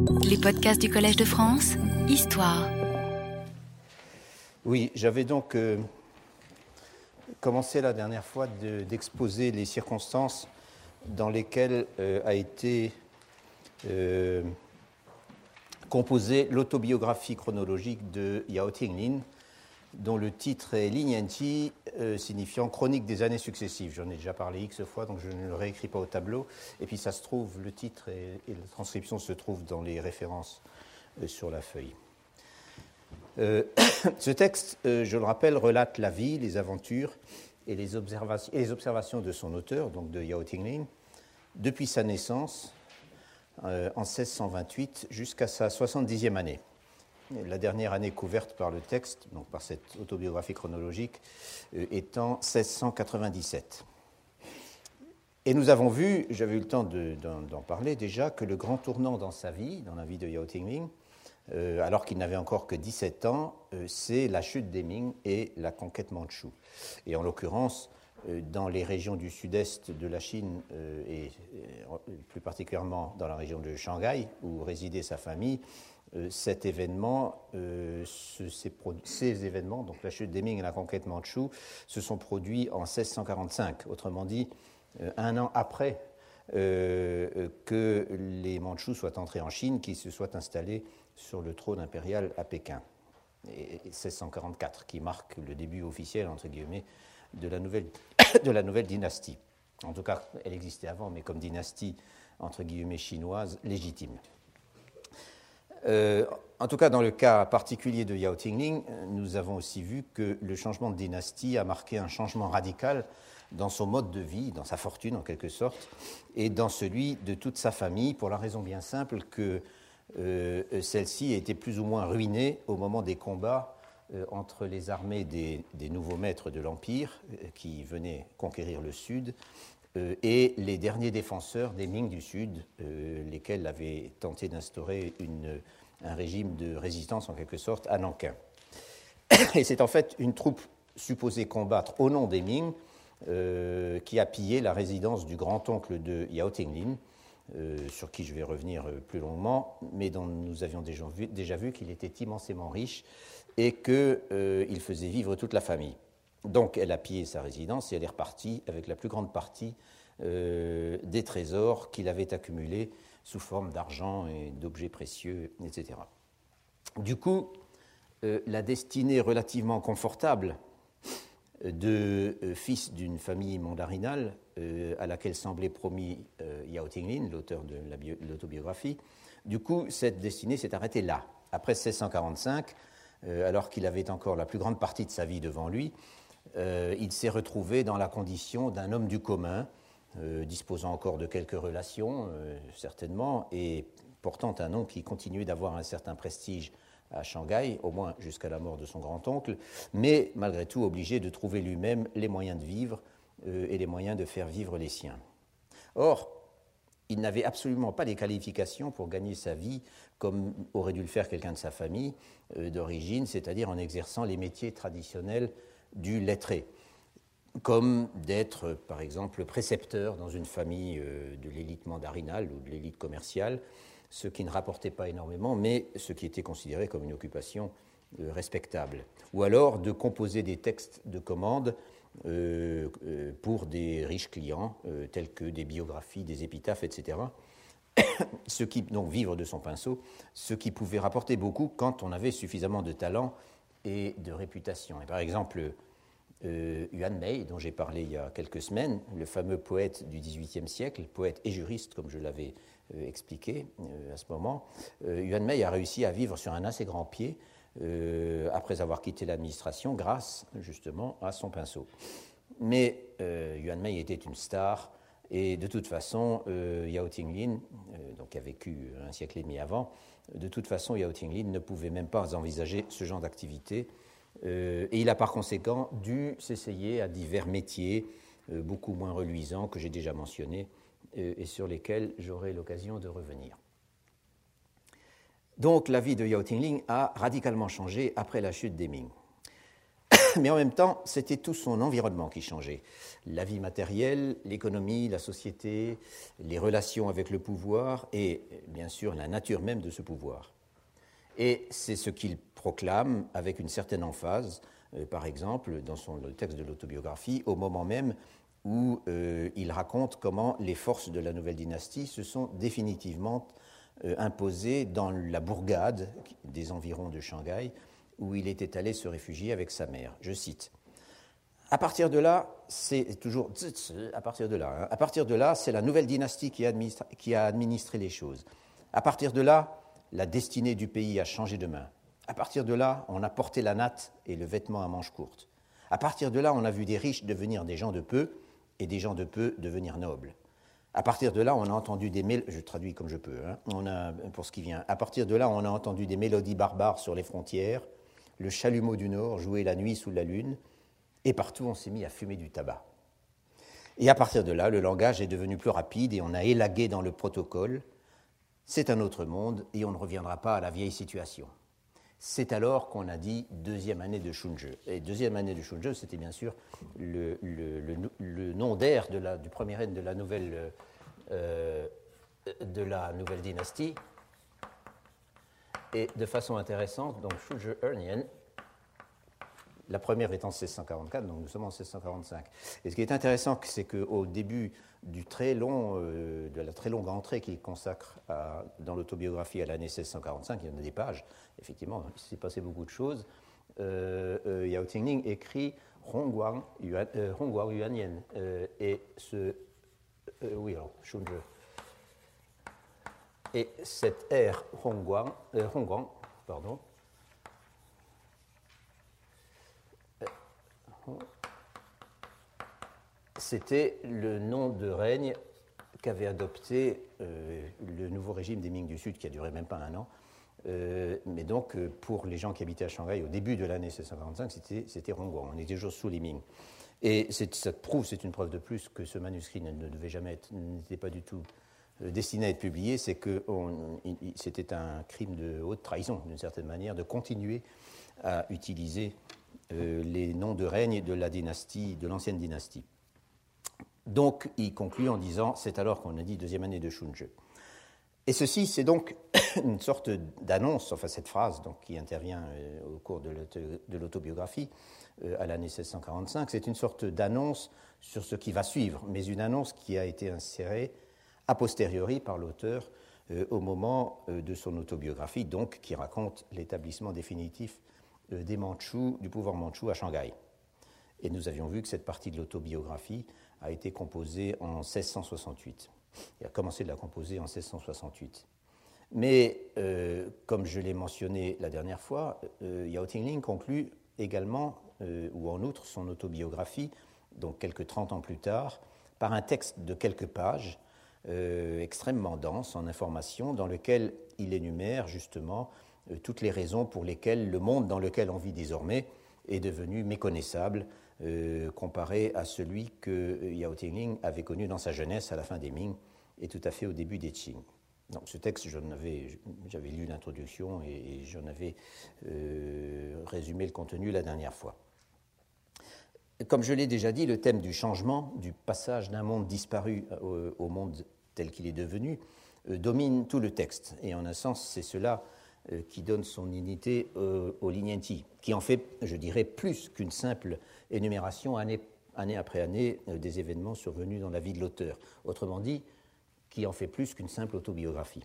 Les podcasts du Collège de France, Histoire. Oui, j'avais donc commencé la dernière fois d'exposer les circonstances dans lesquelles a été composée l'autobiographie chronologique de Yao Tinglin, dont le titre est Linyanji, signifiant chronique des années successives. J'en ai déjà parlé X fois, donc je ne le réécris pas au tableau. Et puis ça se trouve, le titre et la transcription se trouvent dans les références sur la feuille. Ce texte, je le rappelle, relate la vie, les aventures et les observations de son auteur, donc de Yao Tinglin, depuis sa naissance en 1628 jusqu'à sa 70e année. La dernière année couverte par le texte, donc par cette autobiographie chronologique, étant 1697. Et nous avons vu, j'avais eu le temps d'en parler déjà, que le grand tournant dans sa vie, dans la vie de Yao Tinglin, alors qu'il n'avait encore que 17 ans, c'est la chute des Ming et la conquête mandchoue. Et en l'occurrence, dans les régions du sud-est de la Chine, et plus particulièrement dans la région de Shanghai, où résidait sa famille, ces événements, donc la chute des Ming et la conquête mandchoue, se sont produits en 1645, autrement dit, un an après que les Mandchous soient entrés en Chine, qu'ils se soient installés sur le trône impérial à Pékin, et 1644, qui marque le début officiel, entre guillemets, de la nouvelle dynastie. En tout cas, elle existait avant, mais comme dynastie, entre guillemets, chinoise, légitime. En tout cas, dans le cas particulier de Yao Tinglin, nous avons aussi vu que le changement de dynastie a marqué un changement radical dans son mode de vie, dans sa fortune en quelque sorte, et dans celui de toute sa famille, pour la raison bien simple que celle-ci a été plus ou moins ruinée au moment des combats entre les armées des nouveaux maîtres de l'Empire qui venaient conquérir le Sud et les derniers défenseurs des Ming du Sud, lesquels avaient tenté d'instaurer un régime de résistance en quelque sorte à Nankin. Et c'est en fait une troupe supposée combattre au nom des Ming qui a pillé la résidence du grand-oncle de Yao Tinglin, sur qui je vais revenir plus longuement, mais dont nous avions déjà vu qu'il était immensément riche et qu'il faisait vivre toute la famille. Donc elle a pillé sa résidence et elle est repartie avec la plus grande partie des trésors qu'il avait accumulés sous forme d'argent et d'objets précieux, etc. Du coup, la destinée relativement confortable de fils d'une famille mandarinale à laquelle semblait promis Yao Tinglin, l'auteur de l'autobiographie, du coup, cette destinée s'est arrêtée là. Après 1645, alors qu'il avait encore la plus grande partie de sa vie devant lui, il s'est retrouvé dans la condition d'un homme du commun, disposant encore de quelques relations, certainement, et portant un nom qui continuait d'avoir un certain prestige à Shanghai, au moins jusqu'à la mort de son grand-oncle, mais malgré tout obligé de trouver lui-même les moyens de vivre et les moyens de faire vivre les siens. Or, il n'avait absolument pas les qualifications pour gagner sa vie comme aurait dû le faire quelqu'un de sa famille d'origine, c'est-à-dire en exerçant les métiers traditionnels du lettré, comme d'être, par exemple, précepteur dans une famille de l'élite mandarinale ou de l'élite commerciale, ce qui ne rapportait pas énormément, mais ce qui était considéré comme une occupation respectable. Ou alors de composer des textes de commande pour des riches clients, tels que des biographies, des épitaphes, etc., donc vivre de son pinceau, ce qui pouvait rapporter beaucoup quand on avait suffisamment de talent et de réputation. Et par exemple, Yuan Mei, dont j'ai parlé il y a quelques semaines, le fameux poète du XVIIIe siècle, poète et juriste, comme je l'avais expliqué à ce moment, Yuan Mei a réussi à vivre sur un assez grand pied après avoir quitté l'administration grâce justement à son pinceau. Mais Yuan Mei était une star et de toute façon Yao Tinglin, donc qui a vécu un siècle et demi avant, de toute façon Yao Tinglin ne pouvait même pas envisager ce genre d'activité et il a par conséquent dû s'essayer à divers métiers beaucoup moins reluisants que j'ai déjà mentionnés et sur lesquels j'aurai l'occasion de revenir. Donc la vie de Yao Tinglin a radicalement changé après la chute des Ming. Mais en même temps, c'était tout son environnement qui changeait. La vie matérielle, l'économie, la société, les relations avec le pouvoir et, bien sûr, la nature même de ce pouvoir. Et c'est ce qu'il proclame avec une certaine emphase, par exemple, dans le texte de l'autobiographie, au moment même où il raconte comment les forces de la nouvelle dynastie se sont définitivement imposées dans la bourgade des environs de Shanghai, où il était allé se réfugier avec sa mère. Je cite. À partir de là, c'est toujours à partir de là. À partir de là, c'est la nouvelle dynastie qui a administré les choses. À partir de là, la destinée du pays a changé de main. À partir de là, on a porté la natte et le vêtement à manches courtes. À partir de là, on a vu des riches devenir des gens de peu et des gens de peu devenir nobles. À partir de là, on a entendu je traduis comme je peux, pour ce qui vient. À partir de là, on a entendu des mélodies barbares sur les frontières, le chalumeau du Nord jouait la nuit sous la lune, et partout on s'est mis à fumer du tabac. Et à partir de là, le langage est devenu plus rapide et on a élagué dans le protocole. C'est un autre monde et on ne reviendra pas à la vieille situation. C'est alors qu'on a dit deuxième année de Shunzhe. Et deuxième année de Shunzhe, c'était bien sûr le nom d'air du premier règne de la nouvelle dynastie. Et de façon intéressante, donc Shunzhe Ernien, la première étant 1644, donc nous sommes en 1645. Et ce qui est intéressant, c'est qu'au début de la très longue entrée qu'il consacre dans l'autobiographie à l'année 1645, il y en a des pages, effectivement, il s'est passé beaucoup de choses, Yao Tingling écrit Hongguang Yuanyan, et Shunzhe. Et cette ère Hongguang, c'était le nom de règne qu'avait adopté le nouveau régime des Ming du Sud, qui a duré même pas un an. Mais donc, pour les gens qui habitaient à Shanghai au début de l'année 1645, c'était Hongguang. On était toujours sous les Ming. Et c'est une preuve de plus que ce manuscrit n'était pas du tout destiné à être publié, c'est que c'était un crime de haute trahison, d'une certaine manière, de continuer à utiliser les noms de règne de l'ancienne dynastie. Donc, il conclut en disant, c'est alors qu'on a dit deuxième année de Shunzhe. Et ceci, c'est donc une sorte d'annonce, enfin cette phrase donc, qui intervient au cours de l'autobiographie à l'année 1645, c'est une sorte d'annonce sur ce qui va suivre, mais une annonce qui a été insérée a posteriori par l'auteur au moment de son autobiographie, donc qui raconte l'établissement définitif du pouvoir mandchou à Shanghai. Et nous avions vu que cette partie de l'autobiographie a été composée en 1668. Il a commencé de la composer en 1668. Mais, comme je l'ai mentionné la dernière fois, Yao Tingling conclut également, ou en outre, son autobiographie, donc quelques 30 ans plus tard, par un texte de quelques pages, extrêmement dense en informations, dans lequel il énumère justement toutes les raisons pour lesquelles le monde dans lequel on vit désormais est devenu méconnaissable comparé à celui que Yao Tingling avait connu dans sa jeunesse à la fin des Ming et tout à fait au début des Qing. Donc ce texte, j'avais lu l'introduction et j'en avais résumé le contenu la dernière fois. Comme je l'ai déjà dit, le thème du changement, du passage d'un monde disparu au monde tel qu'il est devenu, domine tout le texte. Et en un sens, c'est cela qui donne son unité au Lingnianti, qui en fait, je dirais, plus qu'une simple énumération année après année des événements survenus dans la vie de l'auteur. Autrement dit, qui en fait plus qu'une simple autobiographie.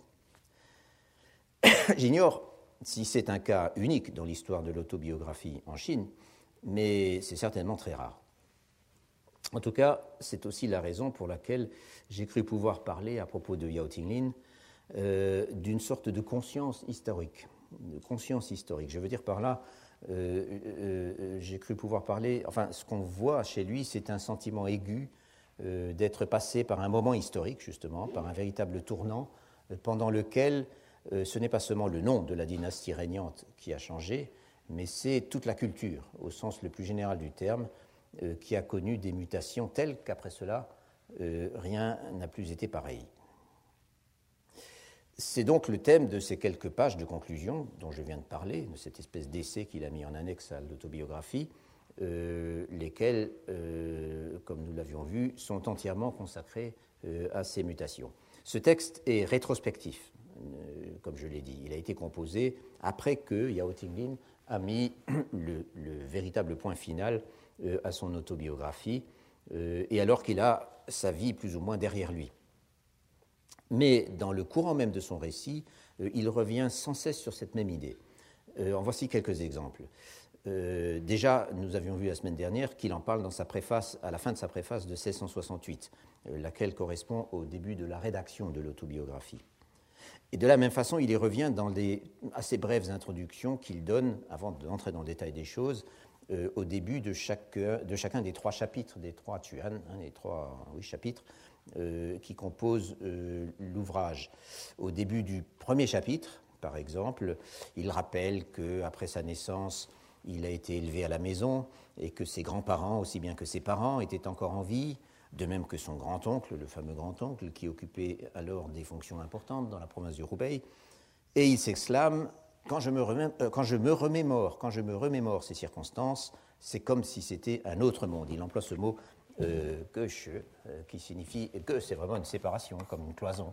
J'ignore si c'est un cas unique dans l'histoire de l'autobiographie en Chine, mais c'est certainement très rare. En tout cas, c'est aussi la raison pour laquelle j'ai cru pouvoir parler à propos de Yao Tingling d'une sorte de conscience historique. Je veux dire par là, j'ai cru pouvoir parler, enfin, ce qu'on voit chez lui, c'est un sentiment aigu d'être passé par un moment historique, justement, par un véritable tournant, pendant lequel ce n'est pas seulement le nom de la dynastie régnante qui a changé, mais c'est toute la culture, au sens le plus général du terme, qui a connu des mutations telles qu'après cela, rien n'a plus été pareil. C'est donc le thème de ces quelques pages de conclusion dont je viens de parler, de cette espèce d'essai qu'il a mis en annexe à l'autobiographie, lesquels, comme nous l'avions vu, sont entièrement consacrés à ces mutations. Ce texte est rétrospectif, comme je l'ai dit. Il a été composé après que Yao Tinglin a mis le véritable point final à son autobiographie, et alors qu'il a sa vie plus ou moins derrière lui. Mais dans le courant même de son récit, il revient sans cesse sur cette même idée. En voici quelques exemples. Déjà, nous avions vu la semaine dernière qu'il en parle dans sa préface, à la fin de sa préface de 1668, laquelle correspond au début de la rédaction de l'autobiographie. Et de la même façon, il y revient dans des assez brèves introductions qu'il donne, avant d'entrer dans le détail des choses, au début de chacun des 3 chapitres, des 3 tuan, les 3 chapitres qui composent l'ouvrage. Au début du premier chapitre, par exemple, il rappelle qu'après sa naissance, il a été élevé à la maison et que ses grands-parents, aussi bien que ses parents, étaient encore en vie, de même que son grand-oncle, le fameux grand-oncle, qui occupait alors des fonctions importantes dans la province du Hubei. Et il s'exclame « Quand je me remémore ces circonstances, c'est comme si c'était un autre monde. » Il emploie ce mot « Geshe », qui signifie « que », c'est vraiment une séparation, comme une cloison.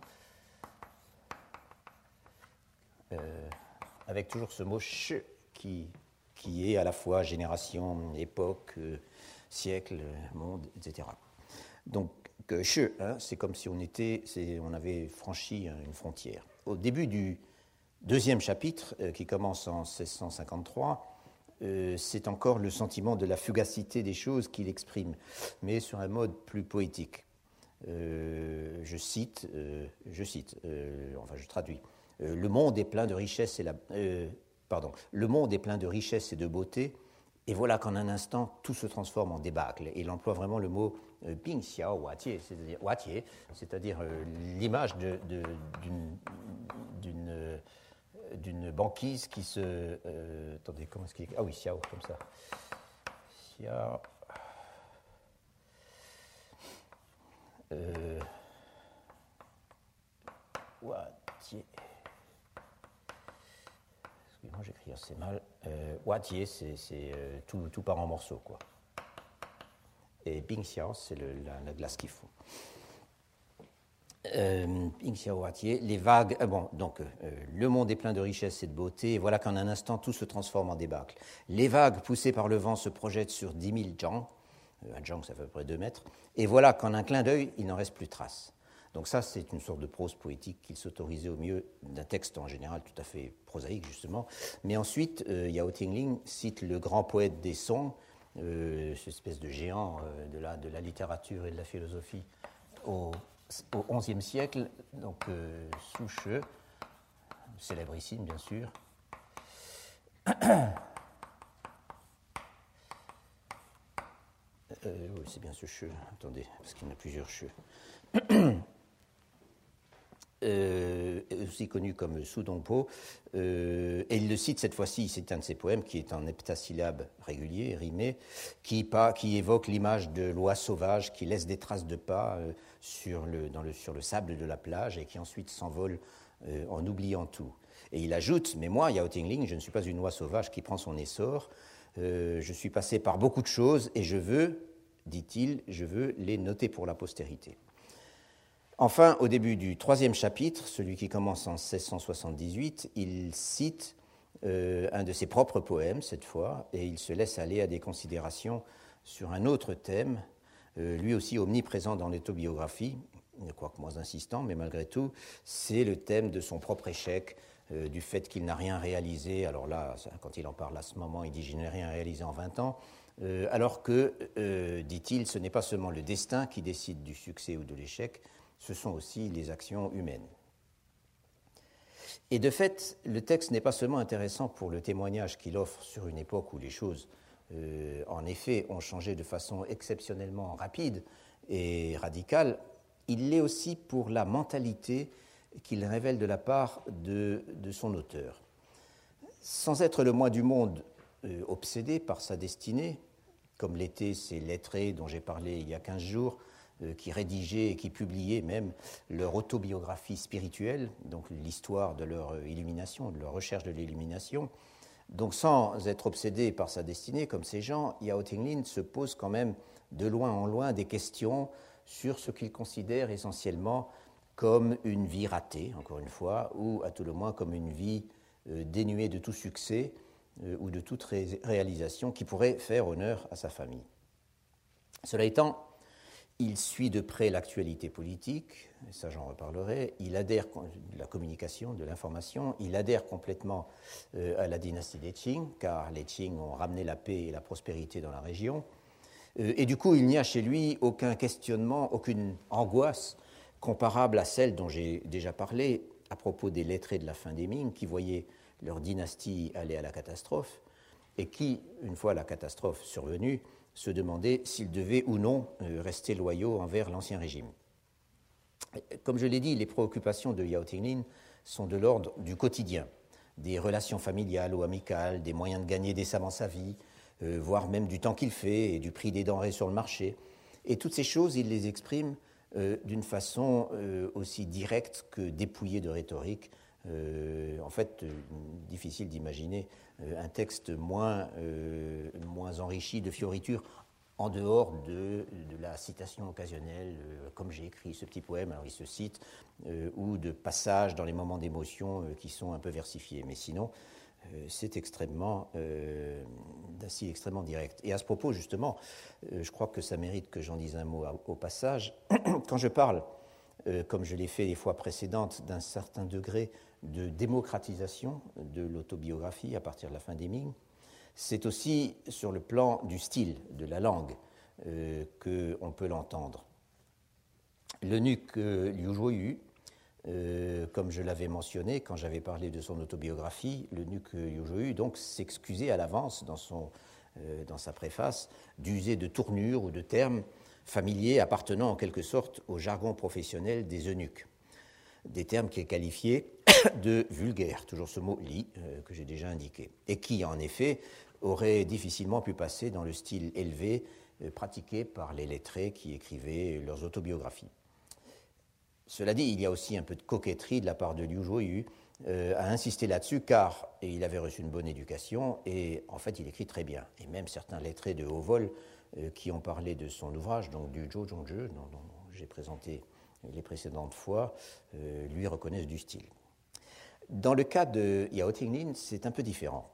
Avec toujours ce mot « she » qui est à la fois génération, époque, siècle, monde, etc. Donc, Geshe, c'est comme si on avait franchi une frontière. Au début du deuxième chapitre, qui commence en 1653, c'est encore le sentiment de la fugacité des choses qu'il exprime, mais sur un mode plus poétique. Je traduis. Le monde est plein de richesses le monde est plein de richesses et de beauté, et voilà qu'en un instant, tout se transforme en débâcle. Et il emploie vraiment le mot Bing Xiao Watie, c'est-à-dire l'image d'une banquise qui se... attendez, comment est-ce qu'il est... Ah oui, Xiao, comme ça. Xiao... Watie... Excusez-moi, j'écris assez mal. Watie, c'est tout part en morceaux, quoi. Et Bing Xiao, c'est la glace qu'il faut. Bing Xiao Watie, les vagues... le monde est plein de richesses et de beauté, et voilà qu'en un instant, tout se transforme en débâcle. Les vagues, poussées par le vent, se projettent sur 10 000 zhang. Un zhang, ça fait à peu près 2 mètres. Et voilà qu'en un clin d'œil, il n'en reste plus trace. Donc ça, c'est une sorte de prose poétique qu'il s'autorisait au mieux d'un texte en général tout à fait prosaïque, justement. Mais ensuite, Yao Tinglin cite le grand poète des Song, cette espèce de géant de la littérature et de la philosophie au XIe siècle, donc Su She, célébrissime bien sûr. Oui, c'est bien ce She, attendez, parce qu'il y en a plusieurs She. Aussi connu comme Su Dongpo, et il le cite cette fois-ci, c'est un de ses poèmes qui est en heptasyllabe régulier, rimé, qui évoque l'image de l'oie sauvage qui laisse des traces de pas sur le sable de la plage et qui ensuite s'envole en oubliant tout. Et il ajoute, mais moi, Yao Tinglin, je ne suis pas une oie sauvage qui prend son essor, je suis passé par beaucoup de choses et je veux, dit-il, les noter pour la postérité. Enfin, au début du 3e chapitre, celui qui commence en 1678, il cite un de ses propres poèmes, cette fois, et il se laisse aller à des considérations sur un autre thème, lui aussi omniprésent dans l'autobiographie, quoique moins insistant, mais malgré tout, c'est le thème de son propre échec, du fait qu'il n'a rien réalisé. Alors là, quand il en parle à ce moment, il dit « je n'ai rien réalisé en 20 ans », alors que, dit-il, ce n'est pas seulement le destin qui décide du succès ou de l'échec, ce sont aussi les actions humaines. Et de fait, le texte n'est pas seulement intéressant pour le témoignage qu'il offre sur une époque où les choses, en effet, ont changé de façon exceptionnellement rapide et radicale, il l'est aussi pour la mentalité qu'il révèle de la part de son auteur. Sans être le moins du monde obsédé par sa destinée, comme l'étaient ces lettrés dont j'ai parlé il y a 15 jours, qui rédigeaient et qui publiaient même leur autobiographie spirituelle, donc l'histoire de leur illumination, de leur recherche de l'illumination, Donc sans être obsédé par sa destinée, comme ces gens, Yao Tinglin se pose quand même de loin en loin des questions sur ce qu'il considère essentiellement comme une vie ratée, encore une fois, ou à tout le moins comme une vie dénuée de tout succès ou de toute réalisation qui pourrait faire honneur à sa famille. Cela étant, il suit de près l'actualité politique, et ça j'en reparlerai, il adhère de la communication, de l'information, il adhère complètement à la dynastie des Qing, car les Qing ont ramené la paix et la prospérité dans la région, et du coup il n'y a chez lui aucun questionnement, aucune angoisse comparable à celle dont j'ai déjà parlé à propos des lettrés de la fin des Ming, qui voyaient leur dynastie aller à la catastrophe, et qui, une fois la catastrophe survenue, se demandaient s'ils devaient ou non rester loyaux envers l'ancien régime. Comme je l'ai dit, les préoccupations de Yao Tinglin sont de l'ordre du quotidien, des relations familiales ou amicales, des moyens de gagner décemment sa vie, voire même du temps qu'il fait et du prix des denrées sur le marché. Et toutes ces choses, il les exprime d'une façon aussi directe que dépouillée de rhétorique. En fait, difficile d'imaginer un texte moins enrichi de fioritures en dehors de la citation occasionnelle, comme j'ai écrit ce petit poème, alors il se cite, ou de passages dans les moments d'émotion qui sont un peu versifiés. Mais sinon, c'est extrêmement direct. Et à ce propos, justement, je crois que ça mérite que j'en dise un mot au passage. Quand je parle, comme je l'ai fait les fois précédentes, d'un certain degré de démocratisation de l'autobiographie à partir de la fin des Ming, c'est aussi sur le plan du style, de la langue, qu'on peut l'entendre. L'eunuque Liu Zhuoyu, comme je l'avais mentionné quand j'avais parlé de son autobiographie, l'eunuque Liu Zhuoyu donc s'excusait à l'avance dans sa préface d'user de tournures ou de termes familiers appartenant en quelque sorte au jargon professionnel des eunuques, des termes qu'il qualifiait de vulgaires, toujours ce mot « li » que j'ai déjà indiqué, et qui en effet auraient difficilement pu passer dans le style élevé pratiqué par les lettrés qui écrivaient leurs autobiographies. Cela dit, il y a aussi un peu de coquetterie de la part de Liu Zhuoyu à insister là-dessus, car il avait reçu une bonne éducation et en fait il écrit très bien. Et même certains lettrés de haut vol qui ont parlé de son ouvrage, donc du Zhou Zhongzhe, dont j'ai présenté les précédentes fois, lui reconnaissent du style. Dans le cas de Yao Tinglin, c'est un peu différent.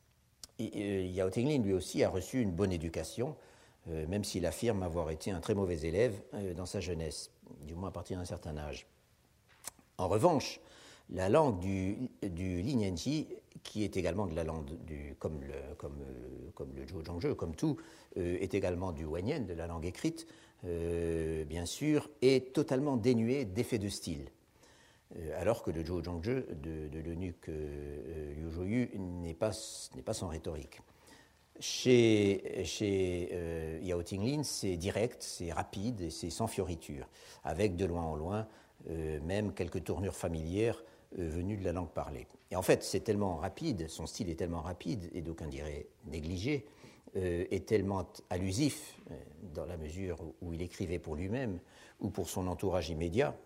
Yao Tinglin, lui aussi, a reçu une bonne éducation, même s'il affirme avoir été un très mauvais élève dans sa jeunesse, du moins à partir d'un certain âge. En revanche, la langue du Linyanji, qui est également de la langue comme le Zhou Zhongzhe, comme tout, est également du Wanyan, de la langue écrite, bien sûr, est totalement dénué d'effets de style. Alors que le Zhou Zhongzhe de l'eunuque Liu Zhuoyu n'est pas sans rhétorique. Chez Yao Tinglin, c'est direct, c'est rapide et c'est sans fioriture, avec de loin en loin même quelques tournures familières venues de la langue parlée. Et en fait, c'est tellement rapide, son style est tellement rapide, et d'aucuns diraient négligé, est tellement allusif, dans la mesure où il écrivait pour lui-même ou pour son entourage immédiat,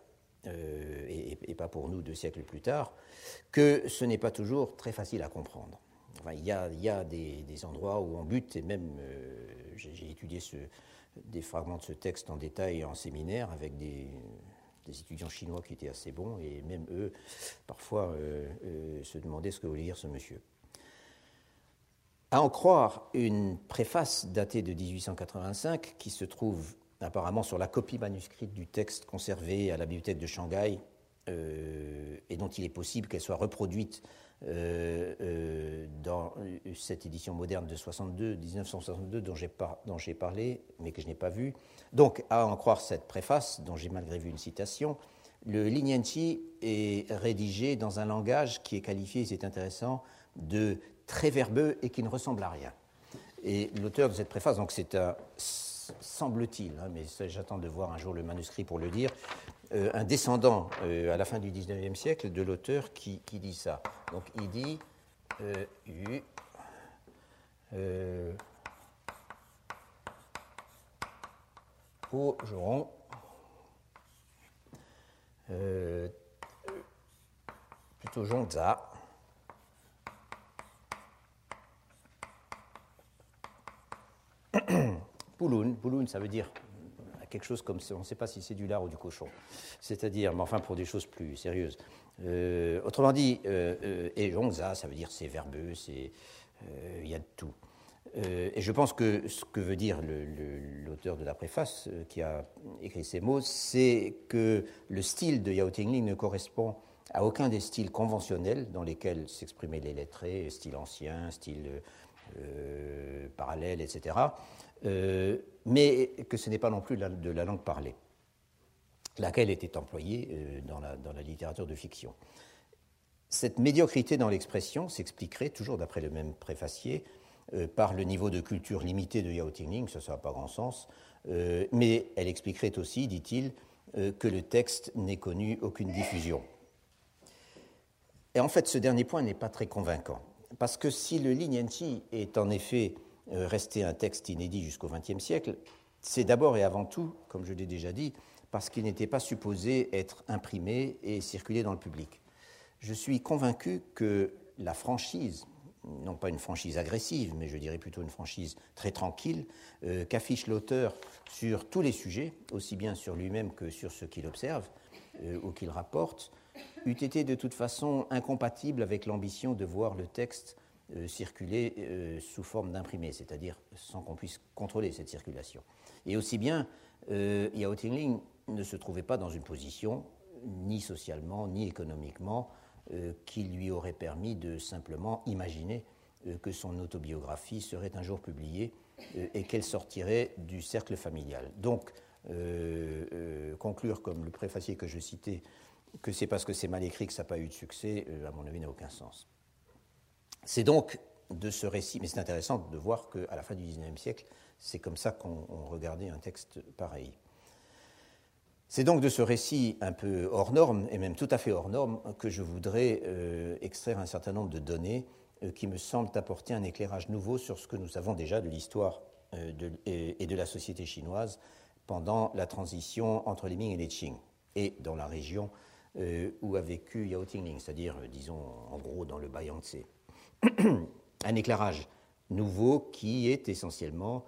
et pas pour nous 2 siècles plus tard, que ce n'est pas toujours très facile à comprendre. Enfin, il y a des endroits où on bute, et même j'ai étudié des fragments de ce texte en détail en séminaire avec des étudiants chinois qui étaient assez bons, et même eux, parfois, se demandaient ce que voulait dire ce monsieur. À en croire une préface datée de 1885 qui se trouve apparemment sur la copie manuscrite du texte conservé à la bibliothèque de Shanghai, et dont il est possible qu'elle soit reproduite dans cette édition moderne de 1962 dont j'ai parlé, mais que je n'ai pas vue. Donc, à en croire cette préface, dont j'ai malgré vu une citation, le Linyanji est rédigé dans un langage qui est qualifié, c'est intéressant, de très verbeux et qui ne ressemble à rien. Et l'auteur de cette préface, donc c'est un, semble-t-il, mais j'attends de voir un jour le manuscrit pour le dire, un descendant à la fin du XIXe siècle de l'auteur qui dit ça. Donc il dit Hu Zhong plutôt Zhongza Pulun, ça veut dire quelque chose comme ça, on ne sait pas si c'est du lard ou du cochon, c'est-à-dire, mais enfin pour des choses plus sérieuses. Autrement dit, et Zhongza, ça veut dire c'est verbeux, il y a de tout. Et je pense que ce que veut dire l'auteur de la préface qui a écrit ces mots, c'est que le style de Yao Tingling ne correspond à aucun des styles conventionnels dans lesquels s'exprimaient les lettrés, style ancien, style parallèle, etc., mais que ce n'est pas non plus de la langue parlée, laquelle était employée dans la littérature de fiction. Cette médiocrité dans l'expression s'expliquerait, toujours d'après le même préfacier, par le niveau de culture limité de Yao Tingling, ça n'a pas grand sens, mais elle expliquerait aussi, dit-il, que le texte n'ait connu aucune diffusion. Et en fait, ce dernier point n'est pas très convaincant, parce que si le Li Nianqi est en effet resté un texte inédit jusqu'au XXe siècle, c'est d'abord et avant tout, comme je l'ai déjà dit, parce qu'il n'était pas supposé être imprimé et circulé dans le public. Je suis convaincu que la franchise, non pas une franchise agressive, mais je dirais plutôt une franchise très tranquille, qu'affiche l'auteur sur tous les sujets, aussi bien sur lui-même que sur ce qu'il observe ou qu'il rapporte, eût été de toute façon incompatible avec l'ambition de voir le texte circuler sous forme d'imprimé, c'est-à-dire sans qu'on puisse contrôler cette circulation. Et aussi bien, Yao Tingling ne se trouvait pas dans une position, ni socialement, ni économiquement, qui lui aurait permis de simplement imaginer que son autobiographie serait un jour publiée et qu'elle sortirait du cercle familial. Donc, conclure comme le préfacier que je citais, que c'est parce que c'est mal écrit que ça n'a pas eu de succès, à mon avis, n'a aucun sens. C'est donc de ce récit, mais c'est intéressant de voir qu'à la fin du XIXe siècle, c'est comme ça qu'on regardait un texte pareil. C'est donc de ce récit un peu hors norme, et même tout à fait hors norme, que je voudrais extraire un certain nombre de données qui me semblent apporter un éclairage nouveau sur ce que nous savons déjà de l'histoire et de la société chinoise pendant la transition entre les Ming et les Qing, et dans la région où a vécu Yao Tingling, c'est-à-dire, disons, en gros, dans le Yangtze. Un éclairage nouveau qui est essentiellement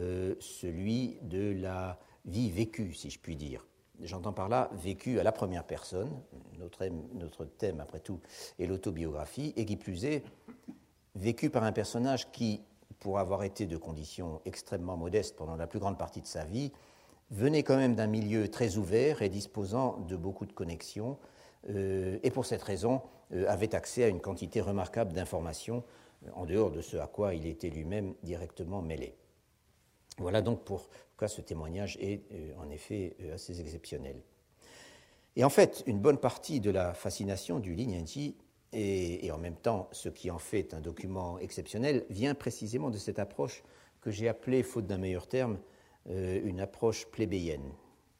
celui de la vie vécue, si je puis dire. J'entends par là vécu à la première personne, notre thème après tout est l'autobiographie, et qui plus est, vécu par un personnage qui, pour avoir été de conditions extrêmement modestes pendant la plus grande partie de sa vie, venait quand même d'un milieu très ouvert et disposant de beaucoup de connexions, et pour cette raison avait accès à une quantité remarquable d'informations, en dehors de ce à quoi il était lui-même directement mêlé. Voilà donc pourquoi ce témoignage est en effet assez exceptionnel. Et en fait, une bonne partie de la fascination du Li Nianqi, et en même temps ce qui en fait un document exceptionnel, vient précisément de cette approche que j'ai appelée, faute d'un meilleur terme, une approche plébéienne.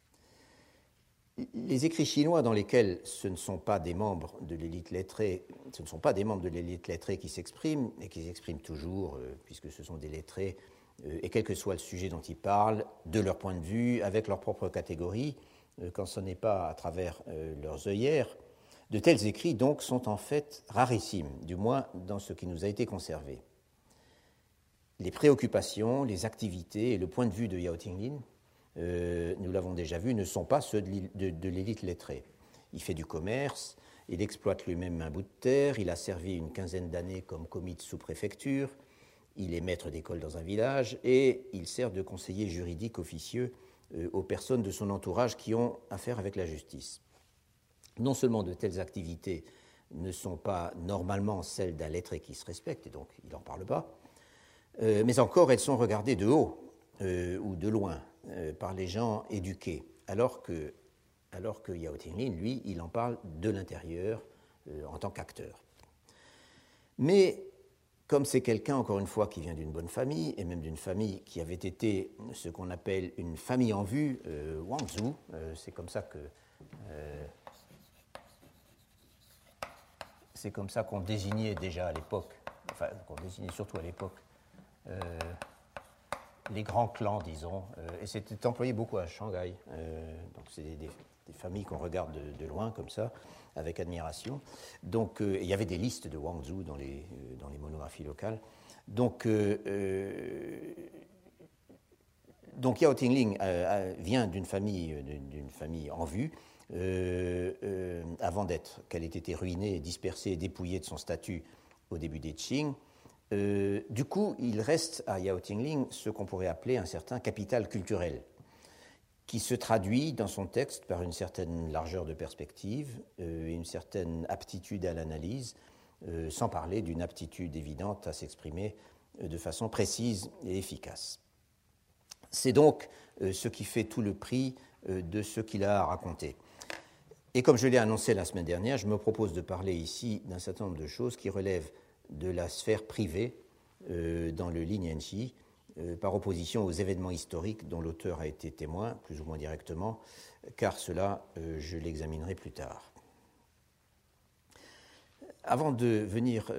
Les écrits chinois dans lesquels ce ne sont pas des membres de l'élite lettrée, qui s'expriment, et qui s'expriment toujours, puisque ce sont des lettrés, et quel que soit le sujet dont ils parlent, de leur point de vue, avec leur propre catégorie, quand ce n'est pas à travers leurs œillères, de tels écrits donc sont en fait rarissimes, du moins dans ce qui nous a été conservé. Les préoccupations, les activités et le point de vue de Yao Tingling, nous l'avons déjà vu, ne sont pas ceux de l'élite lettrée. Il fait du commerce, il exploite lui-même un bout de terre, il a servi une quinzaine d'années comme commis de sous-préfecture, il est maître d'école dans un village et il sert de conseiller juridique officieux aux personnes de son entourage qui ont affaire avec la justice. Non seulement de telles activités ne sont pas normalement celles d'un lettré qui se respecte, et donc il n'en parle pas, mais encore elles sont regardées de haut ou de loin par les gens éduqués, alors que Yao Tingling, lui, il en parle de l'intérieur en tant qu'acteur. Mais comme c'est quelqu'un, encore une fois, qui vient d'une bonne famille, et même d'une famille qui avait été ce qu'on appelle une famille en vue, Wangzhou, c'est comme ça qu'on désignait déjà à l'époque, enfin qu'on désignait surtout à l'époque, les grands clans, disons, et c'était employé beaucoup à Shanghai. Donc c'est des familles qu'on regarde de loin comme ça, avec admiration. Donc il y avait des listes de Wangzhou dans les monographies locales. Donc Donc Yao Tingling vient d'une famille en vue, avant qu'elle ait été ruinée, dispersée et dépouillée de son statut au début des Qing. Du coup, il reste à Yao Tingling ce qu'on pourrait appeler un certain capital culturel, qui se traduit dans son texte par une certaine largeur de perspective et une certaine aptitude à l'analyse, sans parler d'une aptitude évidente à s'exprimer de façon précise et efficace. C'est donc ce qui fait tout le prix de ce qu'il a raconté. Et comme je l'ai annoncé la semaine dernière, je me propose de parler ici d'un certain nombre de choses qui relèvent de la sphère privée dans le Li Nianqi, par opposition aux événements historiques dont l'auteur a été témoin, plus ou moins directement, car cela, je l'examinerai plus tard. Avant de venir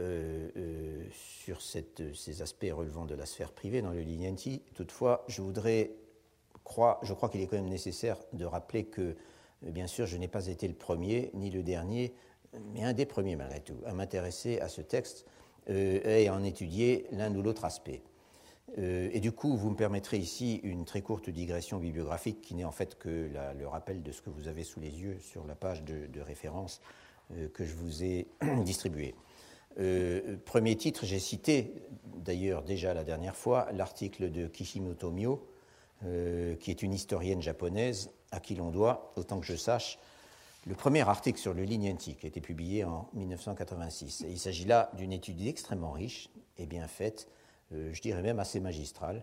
sur ces aspects relevant de la sphère privée dans le Li Nianqi, toutefois, je crois qu'il est quand même nécessaire de rappeler que, bien sûr, je n'ai pas été le premier, ni le dernier, mais un des premiers malgré tout, à m'intéresser à ce texte et à en étudier l'un ou l'autre aspect. Et du coup, vous me permettrez ici une très courte digression bibliographique qui n'est en fait que le rappel de ce que vous avez sous les yeux sur la page de référence que je vous ai distribuée. Premier titre, j'ai cité d'ailleurs déjà la dernière fois l'article de Kishimoto Mio, qui est une historienne japonaise à qui l'on doit, autant que je sache, le premier article sur le Li Nianqi qui a été publié en 1986. Et il s'agit là d'une étude extrêmement riche et bien faite, je dirais même assez magistrale,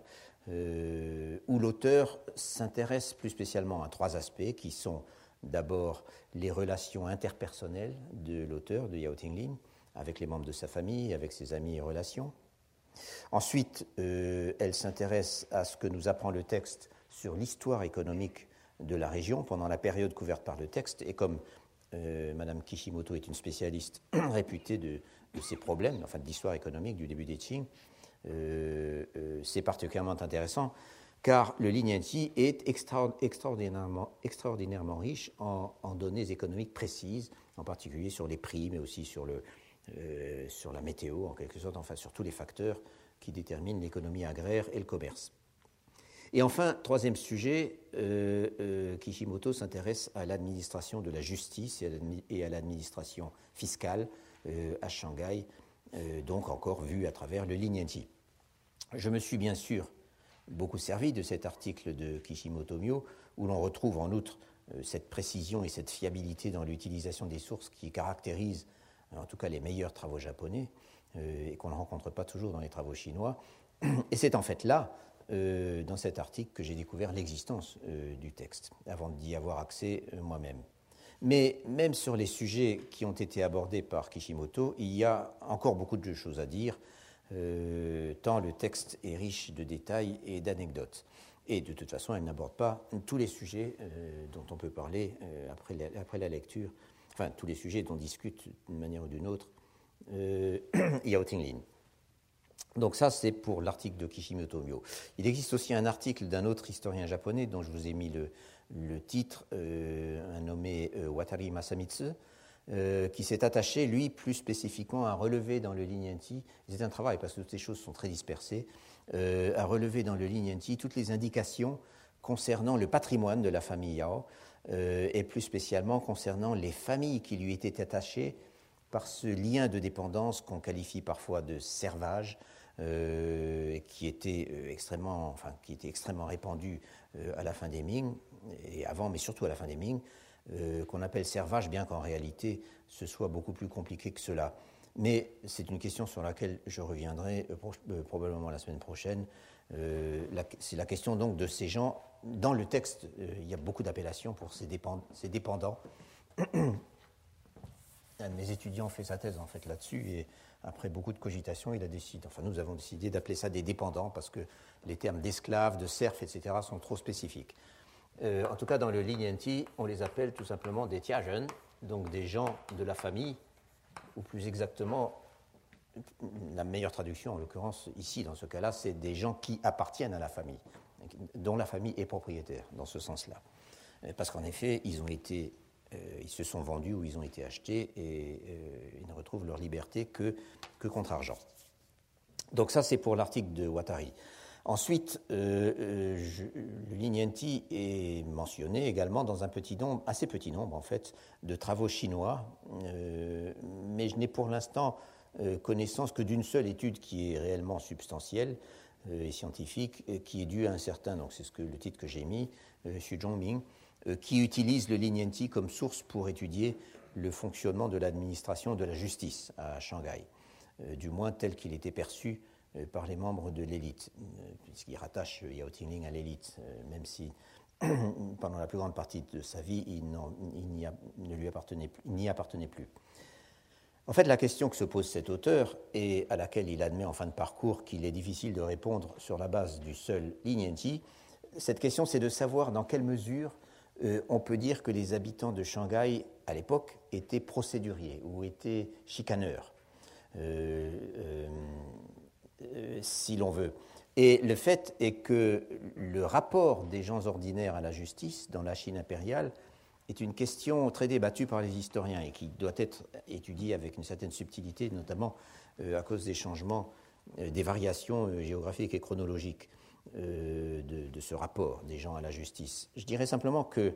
où l'auteur s'intéresse plus spécialement à trois aspects qui sont d'abord les relations interpersonnelles de l'auteur, de Yao Tingling, avec les membres de sa famille, avec ses amis et relations. Ensuite, elle s'intéresse à ce que nous apprend le texte sur l'histoire économique de la région pendant la période couverte par le texte. Et comme Madame Kishimoto est une spécialiste réputée de ces problèmes, enfin de l'histoire économique du début des Qing, c'est particulièrement intéressant car le Li Nianqi est extraordinairement riche en données économiques précises, en particulier sur les prix, mais aussi sur la météo, en quelque sorte, enfin sur tous les facteurs qui déterminent l'économie agraire et le commerce. Et enfin, troisième sujet, Kishimoto s'intéresse à l'administration de la justice et à l'administration fiscale à Shanghai, donc encore vue à travers le Li Nianqi. Je me suis bien sûr beaucoup servi de cet article de Kishimoto Mio, où l'on retrouve en outre cette précision et cette fiabilité dans l'utilisation des sources qui caractérisent en tout cas les meilleurs travaux japonais et qu'on ne rencontre pas toujours dans les travaux chinois. Et c'est en fait là, dans cet article, que j'ai découvert l'existence du texte, avant d'y avoir accès moi-même. Mais même sur les sujets qui ont été abordés par Kishimoto, il y a encore beaucoup de choses à dire, tant le texte est riche de détails et d'anecdotes. Et de toute façon, elle n'aborde pas tous les sujets dont on peut parler après la lecture, enfin tous les sujets dont discute d'une manière ou d'une autre Yao Tingling. Donc ça, c'est pour l'article de Kishimoto Mio. Il existe aussi un article d'un autre historien japonais dont je vous ai mis le titre, un nommé Watari Masamitsu, qui s'est attaché, lui, plus spécifiquement à relever dans le Li Nianqi, c'est un travail parce que toutes ces choses sont très dispersées, à relever dans le Li Nianqi toutes les indications concernant le patrimoine de la famille Yao, et plus spécialement concernant les familles qui lui étaient attachées par ce lien de dépendance qu'on qualifie parfois de servage, qui était extrêmement répandu à la fin des Ming, et avant, mais surtout à la fin des Ming, qu'on appelle servage, bien qu'en réalité ce soit beaucoup plus compliqué que cela. Mais c'est une question sur laquelle je reviendrai probablement la semaine prochaine. C'est la question donc de ces gens. Dans le texte, il y a beaucoup d'appellations pour ces dépendants. Un de mes étudiants fait sa thèse en fait là-dessus et après beaucoup de cogitation, nous avons décidé d'appeler ça des dépendants parce que les termes d'esclaves, de serfs, etc. sont trop spécifiques. En tout cas, dans le Li Nianqi, on les appelle tout simplement des tiazhen, donc des gens de la famille, ou plus exactement, la meilleure traduction en l'occurrence ici, dans ce cas-là, c'est des gens qui appartiennent à la famille, dont la famille est propriétaire, dans ce sens-là. Parce qu'en effet, ils se sont vendus ou ils ont été achetés et ils ne retrouvent leur liberté que contre argent. Donc ça, c'est pour l'article de Watari. Ensuite, le Lingnienti est mentionné également dans un assez petit nombre en fait, de travaux chinois, mais je n'ai pour l'instant connaissance que d'une seule étude qui est réellement substantielle et scientifique, qui est due à un certain, donc c'est le titre que j'ai mis, Xu Zhongming, qui utilise le Lingnienti comme source pour étudier le fonctionnement de l'administration de la justice à Shanghai, du moins tel qu'il était perçu par les membres de l'élite, puisqu'il rattache Yao Tingling à l'élite, même si pendant la plus grande partie de sa vie, il n'y appartenait plus. En fait, la question que se pose cet auteur, et à laquelle il admet en fin de parcours qu'il est difficile de répondre sur la base du seul Lingnienti, cette question, c'est de savoir dans quelle mesure on peut dire que les habitants de Shanghai, à l'époque, étaient procéduriers ou étaient chicaneurs. Si l'on veut. Et le fait est que le rapport des gens ordinaires à la justice dans la Chine impériale est une question très débattue par les historiens et qui doit être étudiée avec une certaine subtilité, notamment à cause des changements, des variations géographiques et chronologiques de ce rapport des gens à la justice. Je dirais simplement que,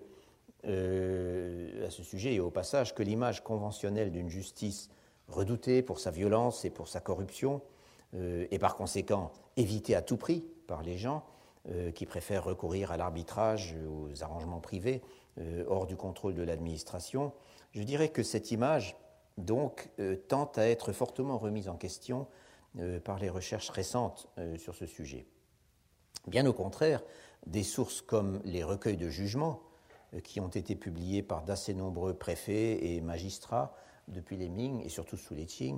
à ce sujet et au passage, que l'image conventionnelle d'une justice redoutée pour sa violence et pour sa corruption, et par conséquent évité à tout prix par les gens qui préfèrent recourir à l'arbitrage, aux arrangements privés, hors du contrôle de l'administration, je dirais que cette image, donc, tend à être fortement remise en question par les recherches récentes sur ce sujet. Bien au contraire, des sources comme les recueils de jugements qui ont été publiés par d'assez nombreux préfets et magistrats depuis les Ming et surtout sous les Qing,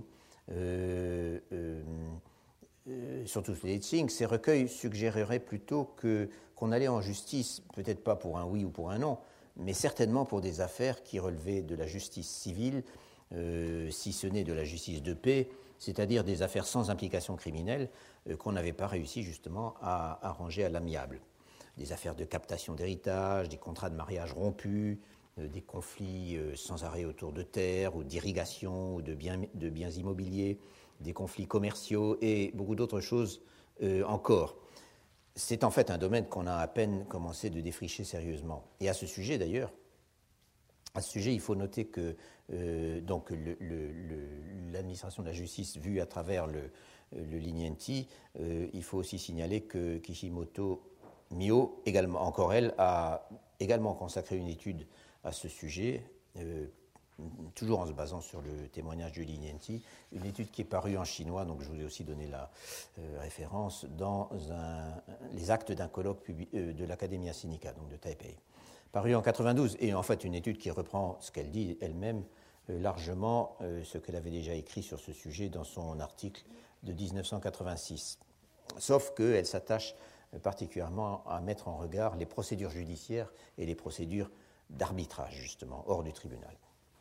ces recueils suggéreraient plutôt qu'on allait en justice, peut-être pas pour un oui ou pour un non, mais certainement pour des affaires qui relevaient de la justice civile, si ce n'est de la justice de paix, c'est-à-dire des affaires sans implication criminelle qu'on n'avait pas réussi justement à arranger à l'amiable. Des affaires de captation d'héritage, des contrats de mariage rompus, des conflits sans arrêt autour de terres ou d'irrigation ou de biens immobiliers, des conflits commerciaux et beaucoup d'autres choses encore. C'est en fait un domaine qu'on a à peine commencé de défricher sérieusement. Et à ce sujet d'ailleurs, il faut noter que donc l'administration de la justice vue à travers le Lingnienti, il faut aussi signaler que Kishimoto Mio, également, encore elle, a également consacré une étude à ce sujet, toujours en se basant sur le témoignage du Lingnienti, une étude qui est parue en chinois, donc je vous ai aussi donné la référence, dans les actes d'un colloque de l'Academia Sinica, donc de Taipei, parue en 92, et en fait une étude qui reprend ce qu'elle dit elle-même largement, ce qu'elle avait déjà écrit sur ce sujet dans son article de 1986, sauf qu'elle s'attache particulièrement à mettre en regard les procédures judiciaires et les procédures d'arbitrage, justement, hors du tribunal.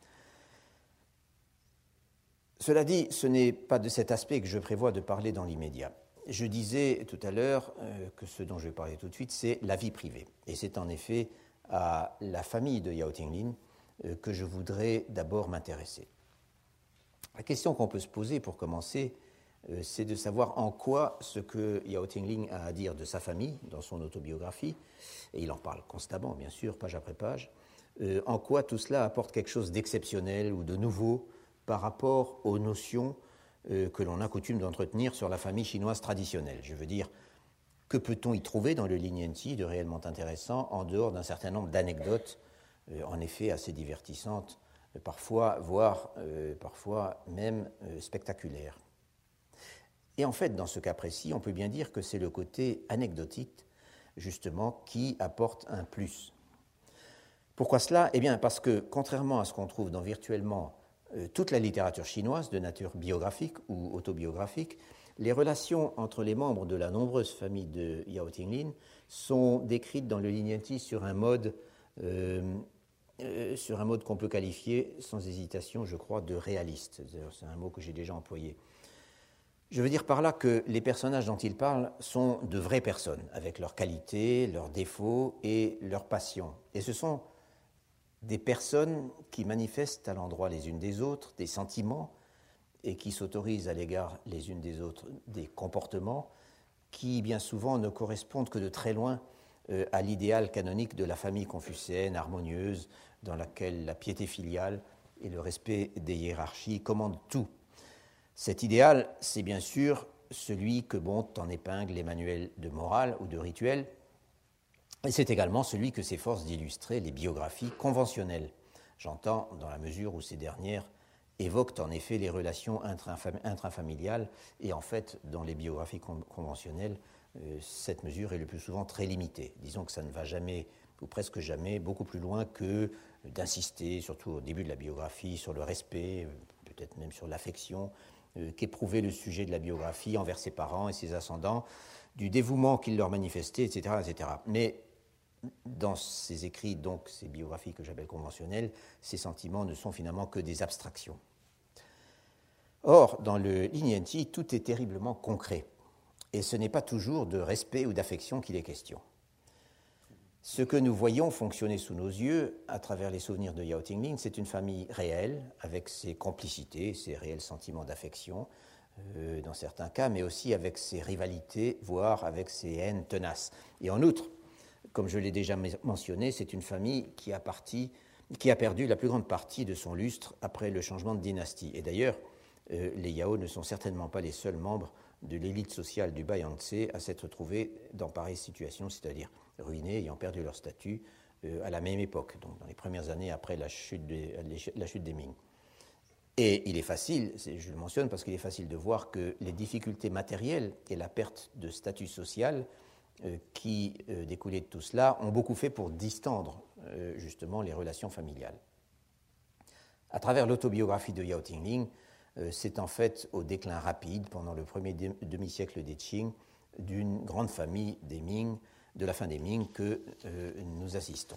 Cela dit, ce n'est pas de cet aspect que je prévois de parler dans l'immédiat. Je disais tout à l'heure que ce dont je vais parler tout de suite, c'est la vie privée. Et c'est en effet à la famille de Yao Tingling que je voudrais d'abord m'intéresser. La question qu'on peut se poser pour commencer, c'est de savoir en quoi ce que Yao Tingling a à dire de sa famille dans son autobiographie, et il en parle constamment, bien sûr, page après page, en quoi tout cela apporte quelque chose d'exceptionnel ou de nouveau par rapport aux notions que l'on a coutume d'entretenir sur la famille chinoise traditionnelle. Je veux dire, que peut-on y trouver dans le Lingnienti de réellement intéressant en dehors d'un certain nombre d'anecdotes, en effet assez divertissantes, parfois, voire parfois même spectaculaires. Et en fait, dans ce cas précis, on peut bien dire que c'est le côté anecdotique, justement, qui apporte un plus. Pourquoi cela ? Eh bien, parce que, contrairement à ce qu'on trouve dans virtuellement toute la littérature chinoise de nature biographique ou autobiographique, les relations entre les membres de la nombreuse famille de Yao Tingling sont décrites dans le Lingnienti sur un mode qu'on peut qualifier, sans hésitation, je crois, de réaliste. C'est un mot que j'ai déjà employé. Je veux dire par là que les personnages dont il parle sont de vraies personnes, avec leurs qualités, leurs défauts et leurs passions. Et ce sont des personnes qui manifestent à l'endroit les unes des autres des sentiments et qui s'autorisent à l'égard les unes des autres des comportements qui bien souvent ne correspondent que de très loin à l'idéal canonique de la famille confucéenne harmonieuse dans laquelle la piété filiale et le respect des hiérarchies commandent tout. Cet idéal, c'est bien sûr celui que montent en épingle les manuels de morale ou de rituel, et c'est également celui que s'efforcent d'illustrer les biographies conventionnelles. J'entends dans la mesure où ces dernières évoquent en effet les relations intrafamiliales, et en fait, dans les biographies conventionnelles, cette mesure est le plus souvent très limitée. Disons que ça ne va jamais, ou presque jamais, beaucoup plus loin que d'insister, surtout au début de la biographie, sur le respect, peut-être même sur l'affection, qu'éprouvait le sujet de la biographie envers ses parents et ses ascendants, du dévouement qu'il leur manifestait, etc., etc. Mais dans ces écrits, donc ces biographies que j'appelle conventionnelles, ces sentiments ne sont finalement que des abstractions. Or, dans le Lignenti, tout est terriblement concret, et ce n'est pas toujours de respect ou d'affection qu'il est question. Ce que nous voyons fonctionner sous nos yeux, à travers les souvenirs de Yao Tingling, c'est une famille réelle, avec ses complicités, ses réels sentiments d'affection, dans certains cas, mais aussi avec ses rivalités, voire avec ses haines tenaces. Et en outre, comme je l'ai déjà mentionné, c'est une famille qui a perdu la plus grande partie de son lustre après le changement de dynastie. Et d'ailleurs, les Yao ne sont certainement pas les seuls membres de l'élite sociale du Bas-Yangtze à s'être trouvés dans pareille situation, c'est-à-dire ruinés, ayant perdu leur statut à la même époque, donc dans les premières années après la chute des Ming. Et il est facile, je le mentionne parce qu'il est facile de voir que les difficultés matérielles et la perte de statut social qui découlaient de tout cela ont beaucoup fait pour distendre justement les relations familiales. À travers l'autobiographie de Yao Tingling, c'est en fait au déclin rapide, pendant le premier demi-siècle des Qing, d'une grande famille des Ming, de la fin des Ming, que nous assistons.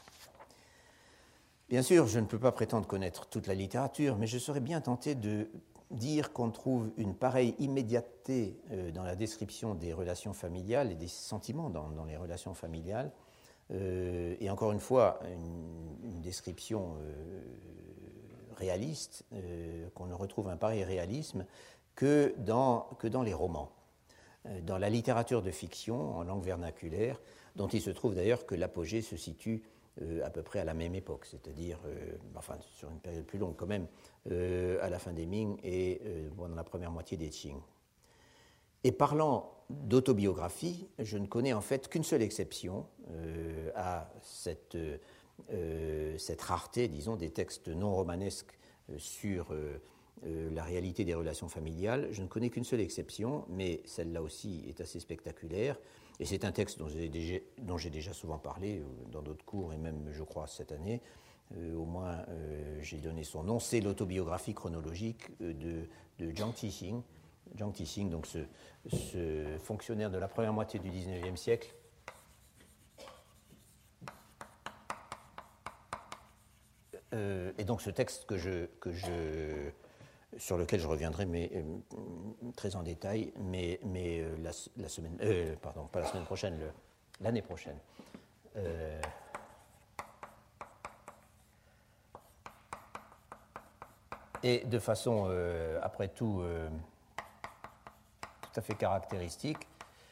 Bien sûr, je ne peux pas prétendre connaître toute la littérature, mais je serais bien tenté de dire qu'on trouve une pareille immédiateté dans la description des relations familiales et des sentiments dans les relations familiales, et encore une fois, une description réaliste, qu'on ne retrouve un pareil réalisme que dans les romans. Dans la littérature de fiction, en langue vernaculaire, dont il se trouve d'ailleurs que l'apogée se situe à peu près à la même époque, c'est-à-dire, enfin sur une période plus longue quand même, à la fin des Ming et dans la première moitié des Qing. Et parlant d'autobiographie, je ne connais en fait qu'une seule exception à cette rareté, disons, des textes non romanesques sur la réalité des relations familiales. Je ne connais qu'une seule exception, mais celle-là aussi est assez spectaculaire. Et c'est un texte dont j'ai déjà souvent parlé dans d'autres cours, et même, je crois, cette année. Au moins, j'ai donné son nom. C'est l'autobiographie chronologique de Jiang Tixing. Jiang Tixing, donc ce fonctionnaire de la première moitié du XIXe siècle, et donc ce texte sur lequel je reviendrai très en détail, mais la semaine, pardon, pas la semaine prochaine, l'année prochaine. Et de façon, après tout, tout à fait caractéristique,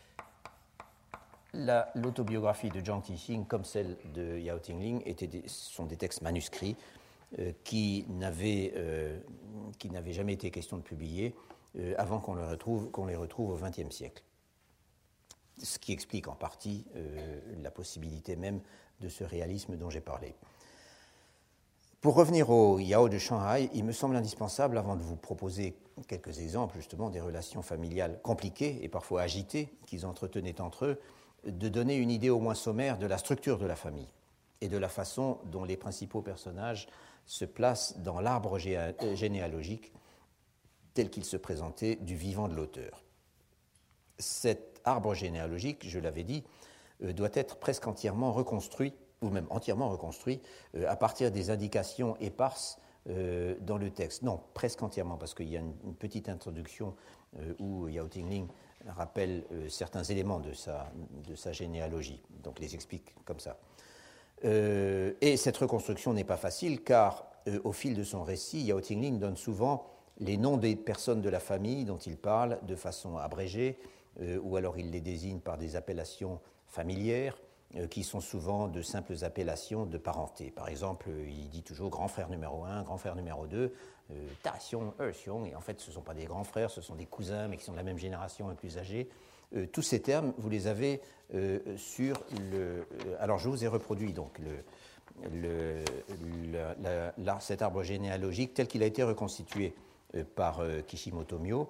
l'autobiographie de Jiang Tixing, comme celle de Yao Tingling, sont des textes manuscrits qui n'avaient jamais été question de publier avant qu'on les retrouve au XXe siècle. Ce qui explique en partie la possibilité même de ce réalisme dont j'ai parlé. Pour revenir au Yao de Shanghai, il me semble indispensable, avant de vous proposer quelques exemples justement des relations familiales compliquées et parfois agitées qu'ils entretenaient entre eux, de donner une idée au moins sommaire de la structure de la famille et de la façon dont les principaux personnages se placent dans l'arbre généalogique tel qu'il se présentait du vivant de l'auteur. Cet arbre généalogique, je l'avais dit, doit être presque entièrement reconstruit, ou même entièrement reconstruit, à partir des indications éparses dans le texte. Non, presque entièrement, parce qu'il y a une petite introduction où Yao Tingling rappelle certains éléments de sa généalogie, donc les explique comme ça. Et cette reconstruction n'est pas facile, car au fil de son récit, Yao Tingling donne souvent les noms des personnes de la famille dont il parle de façon abrégée, ou alors il les désigne par des appellations familières, qui sont souvent de simples appellations de parenté. Par exemple, il dit toujours grand frère numéro 1, grand frère numéro 2, Ta Xiong, Xiong, et en fait ce ne sont pas des grands frères, ce sont des cousins, mais qui sont de la même génération et plus âgés. Tous ces termes, vous les avez sur le... alors je vous ai reproduit donc cet arbre généalogique tel qu'il a été reconstitué par Kishimoto Mio.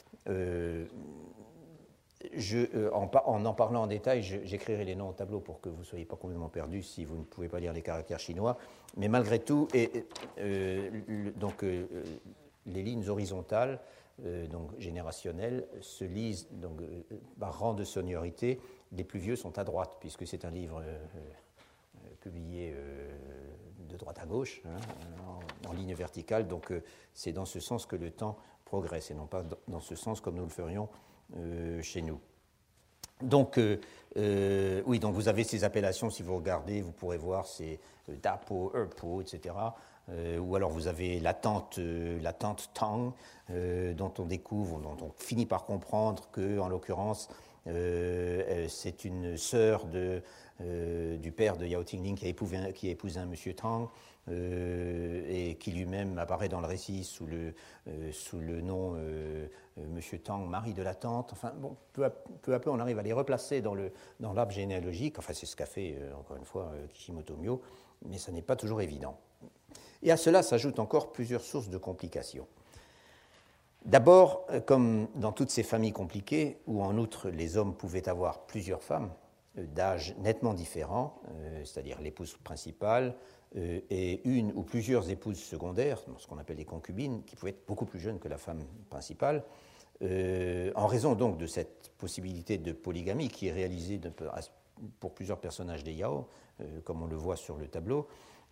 En parlant en détail, j'écrirai les noms au tableau pour que vous ne soyez pas complètement perdus si vous ne pouvez pas lire les caractères chinois. Mais malgré tout, les lignes horizontales, donc générationnelles, se lisent donc, par rang de seniorité. Les plus vieux sont à droite, puisque c'est un livre publié de droite à gauche, en ligne verticale. Donc c'est dans ce sens que le temps progresse, et non pas dans ce sens comme nous le ferions chez nous. Donc, oui, donc vous avez ces appellations, si vous regardez, vous pourrez voir, c'est Dapo, Erpo, etc. Ou alors vous avez la tante Tang, dont on découvre, dont on finit par comprendre que, en l'occurrence, c'est une sœur du père de Yao Tingling qui a épousé un monsieur Tang, et qui lui-même apparaît dans le récit sous le nom monsieur Tang, mari de la tante. Enfin, bon, peu à peu, on arrive à les replacer dans l'arbre généalogique. Enfin, c'est ce qu'a fait, encore une fois, Kishimoto Mio, mais ça n'est pas toujours évident. Et à cela s'ajoutent encore plusieurs sources de complications. D'abord, comme dans toutes ces familles compliquées, où en outre les hommes pouvaient avoir plusieurs femmes d'âge nettement différents, c'est-à-dire l'épouse principale et une ou plusieurs épouses secondaires, ce qu'on appelle les concubines, qui pouvaient être beaucoup plus jeunes que la femme principale, en raison donc de cette possibilité de polygamie qui est réalisée pour plusieurs personnages des Yao, comme on le voit sur le tableau,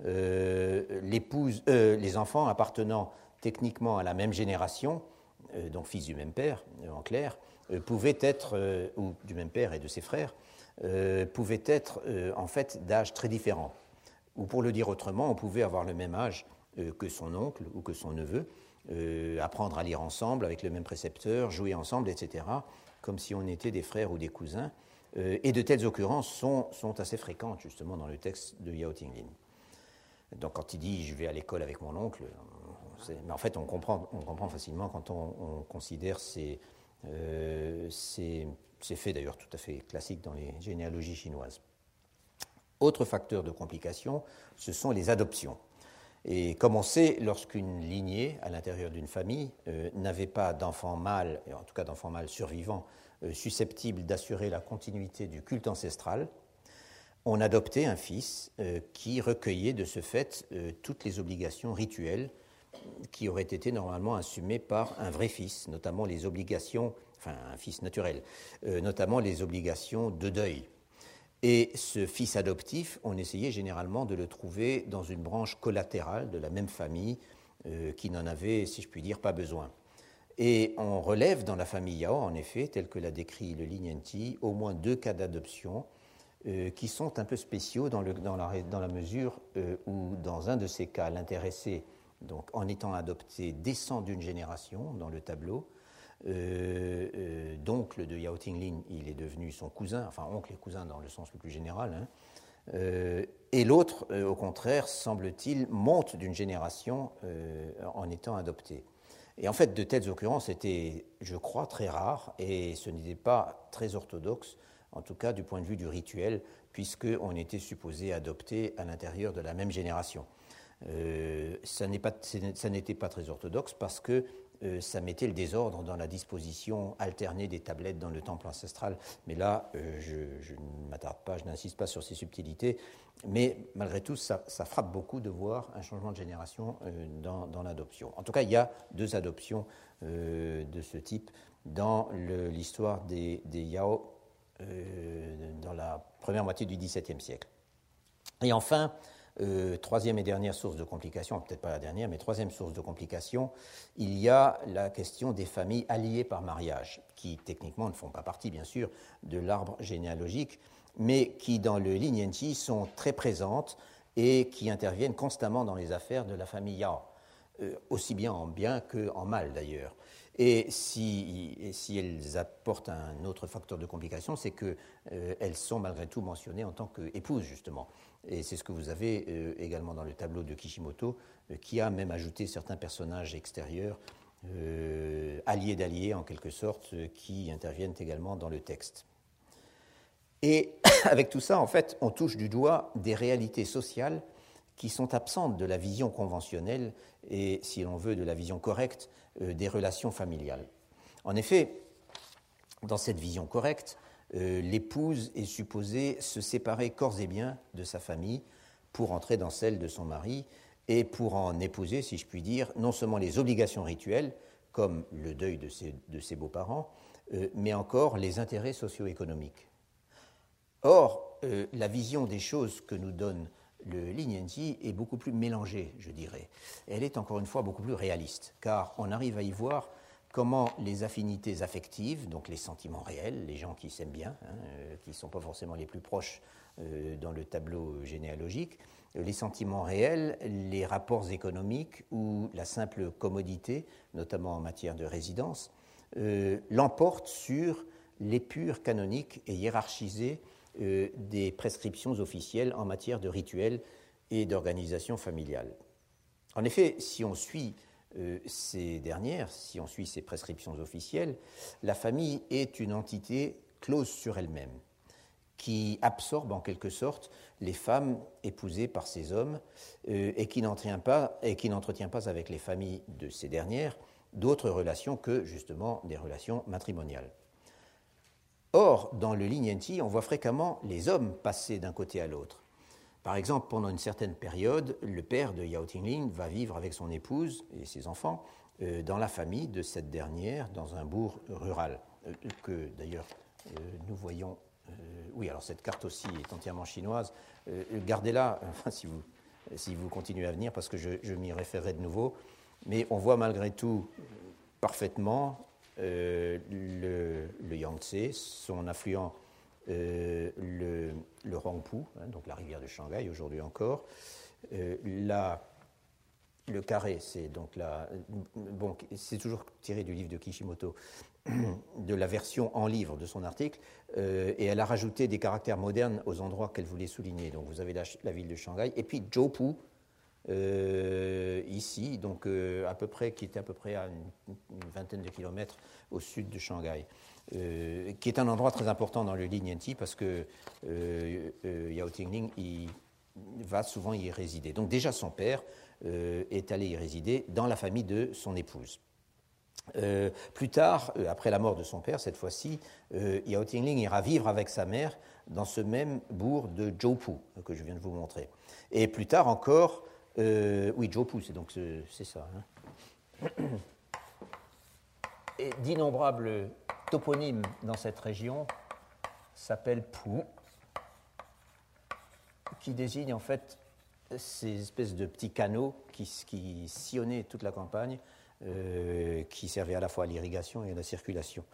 les enfants appartenant techniquement à la même génération, donc fils du même père, en clair, pouvaient être, ou du même père et de ses frères, pouvaient être en fait d'âge très différents. Ou pour le dire autrement, on pouvait avoir le même âge que son oncle ou que son neveu, apprendre à lire ensemble avec le même précepteur, jouer ensemble, etc., comme si on était des frères ou des cousins. Et de telles occurrences sont assez fréquentes justement dans le texte de Yao Tingling. Donc quand il dit « je vais à l'école avec mon oncle », mais en fait on comprend facilement quand on considère ces faits d'ailleurs tout à fait classiques dans les généalogies chinoises. Autre facteur de complication, ce sont les adoptions. Et comme on sait, lorsqu'une lignée à l'intérieur d'une famille n'avait pas d'enfant mâle, et en tout cas d'enfant mâle survivant, susceptible d'assurer la continuité du culte ancestral, on adoptait un fils qui recueillait de ce fait toutes les obligations rituelles qui auraient été normalement assumées par un vrai fils, notamment les obligations, enfin un fils naturel, notamment les obligations de deuil. Et ce fils adoptif, on essayait généralement de le trouver dans une branche collatérale de la même famille qui n'en avait, si je puis dire, pas besoin. Et on relève dans la famille Yao, en effet, tel que l'a décrit le Lin Yanti, au moins 2 cas d'adoption qui sont un peu spéciaux dans la mesure où, dans un de ces cas, l'intéressé, donc en étant adopté, descend d'une génération dans le tableau. D'oncle de Yao Tingling, il est devenu son cousin, enfin oncle et cousin dans le sens le plus général, et l'autre, au contraire, semble-t-il, monte d'une génération en étant adopté. Et en fait, de telles occurrences étaient, je crois, très rares, et ce n'était pas très orthodoxe, en tout cas du point de vue du rituel, puisqu'on était supposé adopter à l'intérieur de la même génération. Ça n'était pas très orthodoxe parce que ça mettait le désordre dans la disposition alternée des tablettes dans le temple ancestral. Mais là, je ne m'attarde pas, je n'insiste pas sur ces subtilités. Mais malgré tout, ça frappe beaucoup de voir un changement de génération dans l'adoption. En tout cas, il y a 2 adoptions de ce type dans l'histoire des Yao dans la première moitié du XVIIe siècle. Et enfin, troisième et dernière source de complications, peut-être pas la dernière, mais troisième source de complications, il y a la question des familles alliées par mariage, qui techniquement ne font pas partie, bien sûr, de l'arbre généalogique, mais qui, dans le Lin Yanti, sont très présentes et qui interviennent constamment dans les affaires de la famille Yao. aussi bien en bien qu'en mal d'ailleurs. Et si elles apportent un autre facteur de complication, c'est qu'elles sont malgré tout mentionnées en tant qu'épouses, justement. Et c'est ce que vous avez également dans le tableau de Kishimoto, qui a même ajouté certains personnages extérieurs, alliés d'alliés en quelque sorte, qui interviennent également dans le texte. Et avec tout ça, en fait, on touche du doigt des réalités sociales qui sont absentes de la vision conventionnelle et, si l'on veut, de la vision correcte des relations familiales. En effet, dans cette vision correcte, l'épouse est supposée se séparer corps et biens de sa famille pour entrer dans celle de son mari et pour en épouser, si je puis dire, non seulement les obligations rituelles, comme le deuil de ses beaux-parents, mais encore les intérêts socio-économiques. Or, la vision des choses que nous donne le Lin-Yanji est beaucoup plus mélangée, je dirais. Elle est encore une fois beaucoup plus réaliste, car on arrive à y voir comment les affinités affectives, donc les sentiments réels, les gens qui s'aiment bien, qui ne sont pas forcément les plus proches dans le tableau généalogique, les sentiments réels, les rapports économiques ou la simple commodité, notamment en matière de résidence, l'emportent sur l'épure canonique et hiérarchisée des prescriptions officielles en matière de rituels et d'organisation familiale. En effet, si on suit ces dernières, si on suit ces prescriptions officielles, la famille est une entité close sur elle-même, qui absorbe en quelque sorte les femmes épousées par ces hommes et qui n'entretient pas avec les familles de ces dernières d'autres relations que justement des relations matrimoniales. Or, dans le Lin-Yanji, on voit fréquemment les hommes passer d'un côté à l'autre. Par exemple, pendant une certaine période, le père de Yao Tingling va vivre avec son épouse et ses enfants dans la famille de cette dernière, dans un bourg rural, que d'ailleurs nous voyons. Oui, alors cette carte aussi est entièrement chinoise. Gardez-la, enfin, si vous continuez à venir, parce que je m'y référerai de nouveau. Mais on voit malgré tout parfaitement le Yangtze, son affluent, le Huangpu, donc la rivière de Shanghai aujourd'hui encore. Le carré, c'est donc c'est toujours tiré du livre de Kishimoto, de la version en livre de son article, et elle a rajouté des caractères modernes aux endroits qu'elle voulait souligner. Donc vous avez la ville de Shanghai, et puis Zhoupu, ici, donc qui était à peu près à une vingtaine de kilomètres au sud de Shanghai, qui est un endroit très important dans le Lin-Yanji parce que Yao Tingling va souvent y résider. Donc déjà son père est allé y résider dans la famille de son épouse. Plus tard, après la mort de son père, cette fois-ci, Yao Tingling ira vivre avec sa mère dans ce même bourg de Zhoupu que je viens de vous montrer. Et plus tard encore, oui, Zhoupu, c'est ça. Et d'innombrables toponymes dans cette région s'appellent Pu, qui désignent en fait ces espèces de petits canaux qui sillonnaient toute la campagne, qui servaient à la fois à l'irrigation et à la circulation.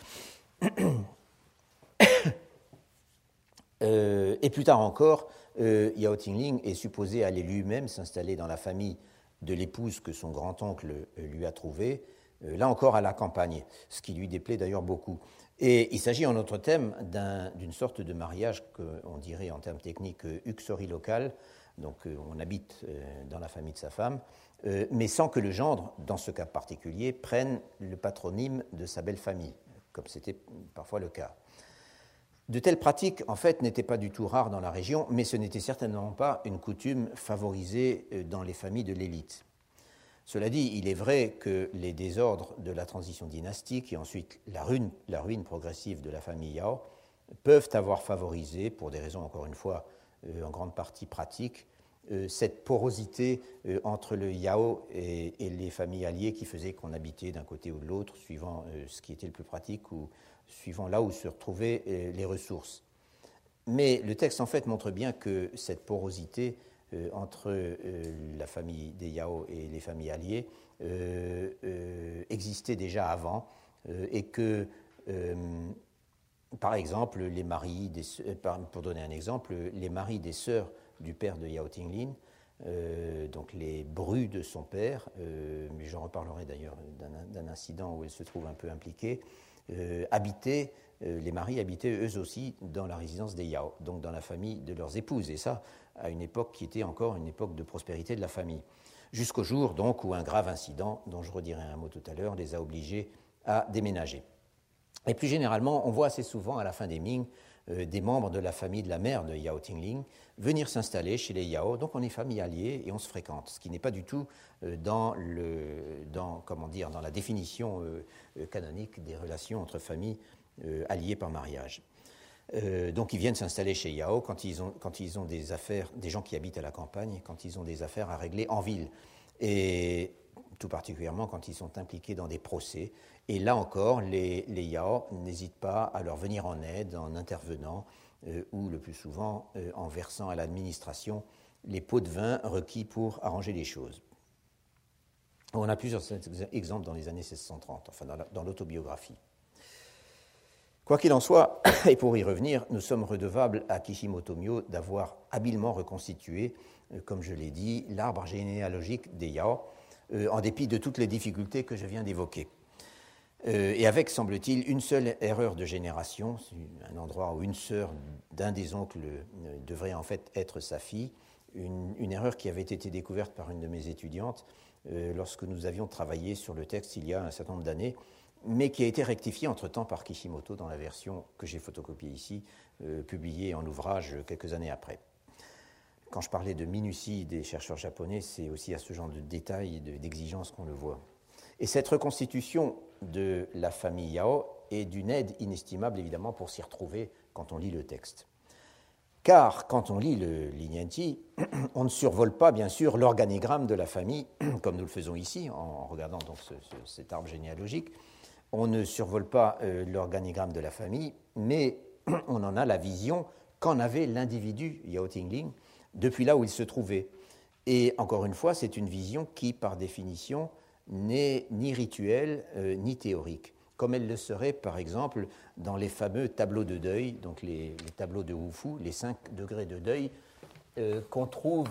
Et plus tard encore, Yao Tingling est supposé aller lui-même s'installer dans la famille de l'épouse que son grand-oncle lui a trouvée, là encore à la campagne, ce qui lui déplaît d'ailleurs beaucoup. Et il s'agit en notre thème d'une sorte de mariage qu'on dirait en termes techniques uxori local, donc on habite dans la famille de sa femme, mais sans que le gendre, dans ce cas particulier, prenne le patronyme de sa belle famille, comme c'était parfois le cas. De telles pratiques, en fait, n'étaient pas du tout rares dans la région, mais ce n'était certainement pas une coutume favorisée dans les familles de l'élite. Cela dit, il est vrai que les désordres de la transition dynastique et ensuite la ruine progressive de la famille Yao peuvent avoir favorisé, pour des raisons encore une fois en grande partie pratiques, cette porosité entre le Yao et les familles alliées qui faisait qu'on habitait d'un côté ou de l'autre, suivant ce qui était le plus pratique ou suivant là où se retrouvaient les ressources. Mais le texte en fait montre bien que cette porosité entre la famille des Yao et les familles alliées existait déjà avant et que, par exemple, pour donner un exemple, les maris des sœurs du père de Yao Tingling donc les brus de son père, mais j'en reparlerai d'ailleurs d'un incident où elle se trouve un peu impliquée, les maris habitaient eux aussi dans la résidence des Yao, donc dans la famille de leurs épouses, et ça à une époque qui était encore une époque de prospérité de la famille. Jusqu'au jour donc où un grave incident, dont je redirai un mot tout à l'heure, les a obligés à déménager. Et plus généralement, on voit assez souvent à la fin des Ming des membres de la famille de la mère de Yao Tingling venir s'installer chez les Yao, donc on est famille alliée et on se fréquente, ce qui n'est pas du tout dans la définition canonique des relations entre familles alliées par mariage. Donc ils viennent s'installer chez Yao quand ils ont des affaires, des gens qui habitent à la campagne, quand ils ont des affaires à régler en ville, et tout particulièrement quand ils sont impliqués dans des procès. Et là encore, les Yao n'hésitent pas à leur venir en aide en intervenant ou le plus souvent en versant à l'administration les pots de vin requis pour arranger les choses. On a plusieurs exemples dans les années 1630, enfin dans l'autobiographie. Quoi qu'il en soit, et pour y revenir, nous sommes redevables à Kishimoto Myo d'avoir habilement reconstitué, comme je l'ai dit, l'arbre généalogique des Yao, en dépit de toutes les difficultés que je viens d'évoquer. Et avec, semble-t-il, une seule erreur de génération, un endroit où une sœur d'un des oncles devrait en fait être sa fille, une erreur qui avait été découverte par une de mes étudiantes lorsque nous avions travaillé sur le texte il y a un certain nombre d'années, mais qui a été rectifiée entre-temps par Kishimoto dans la version que j'ai photocopiée ici, publiée en ouvrage quelques années après. Quand je parlais de minutie des chercheurs japonais, c'est aussi à ce genre de détails et d'exigences qu'on le voit. Et cette reconstitution de la famille Yao est d'une aide inestimable, évidemment, pour s'y retrouver quand on lit le texte. Car quand on lit le Lignanti, on ne survole pas, bien sûr, l'organigramme de la famille, comme nous le faisons ici, en regardant donc cet arbre généalogique. On ne survole pas l'organigramme de la famille, mais on en a la vision qu'en avait l'individu Yao Tingling depuis là où il se trouvait. Et encore une fois, c'est une vision qui, par définition, n'est ni rituelle ni théorique, comme elle le serait, par exemple, dans les fameux tableaux de deuil, donc les tableaux de Wufu, les 5 degrés de deuil, qu'on trouve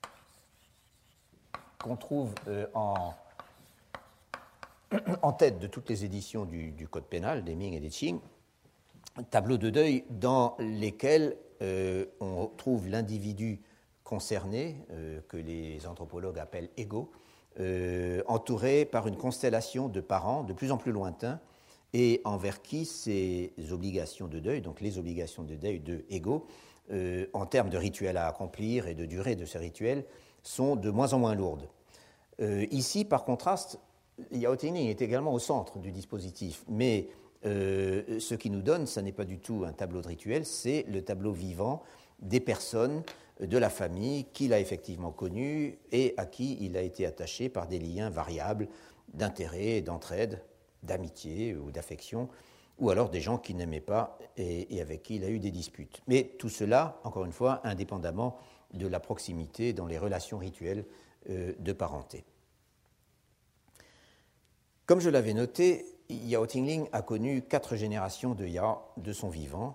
en tête de toutes les éditions du Code pénal, des Ming et des Qing, tableaux de deuil dans lesquels on trouve l'individu concerné, que les anthropologues appellent ego, entouré par une constellation de parents de plus en plus lointains et envers qui ces obligations de deuil, donc les obligations de deuil de ego, en termes de rituels à accomplir et de durée de ces rituels, sont de moins en moins lourdes. Ici, par contraste, Yao Tingling est également au centre du dispositif, mais ce qui nous donne, ce n'est pas du tout un tableau de rituel, c'est le tableau vivant des personnes de la famille qu'il a effectivement connue et à qui il a été attaché par des liens variables d'intérêt, d'entraide, d'amitié ou d'affection, ou alors des gens qu'il n'aimait pas et avec qui il a eu des disputes. Mais tout cela, encore une fois, indépendamment de la proximité dans les relations rituelles de parenté. Comme je l'avais noté, Yao Tingling a connu 4 générations de Yao de son vivant,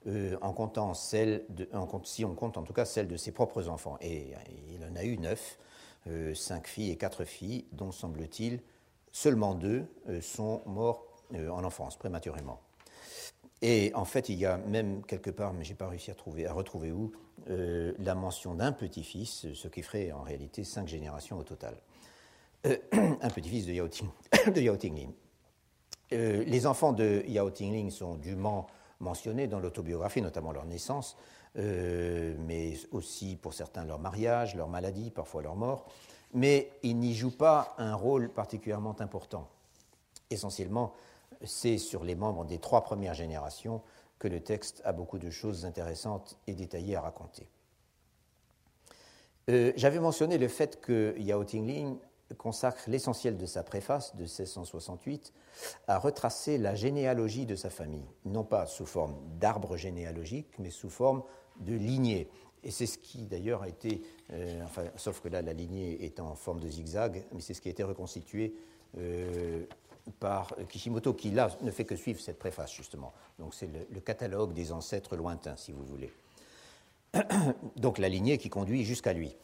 si on compte en tout cas celle de ses propres enfants. Et il en a eu 9, 5 filles et 4 filles, dont semble-t-il seulement 2 sont morts en enfance, prématurément. Et en fait, il y a même quelque part, mais je n'ai pas réussi à retrouver où, la mention d'un petit-fils, ce qui ferait en réalité 5 générations au total. Un petit-fils de Yao Tingling. Les enfants de Yao Tingling sont dûment mentionnés dans l'autobiographie, notamment leur naissance, mais aussi pour certains leur mariage, leur maladie, parfois leur mort, mais ils n'y jouent pas un rôle particulièrement important. Essentiellement, c'est sur les membres des 3 premières générations que le texte a beaucoup de choses intéressantes et détaillées à raconter. J'avais mentionné le fait que Yao Tingling consacre l'essentiel de sa préface de 1668 à retracer la généalogie de sa famille, non pas sous forme d'arbre généalogique, mais sous forme de lignée. Et c'est ce qui d'ailleurs a été, sauf que là la lignée est en forme de zigzag, mais c'est ce qui a été reconstitué par Kishimoto, qui là ne fait que suivre cette préface justement. Donc c'est le catalogue des ancêtres lointains, si vous voulez. Donc la lignée qui conduit jusqu'à lui.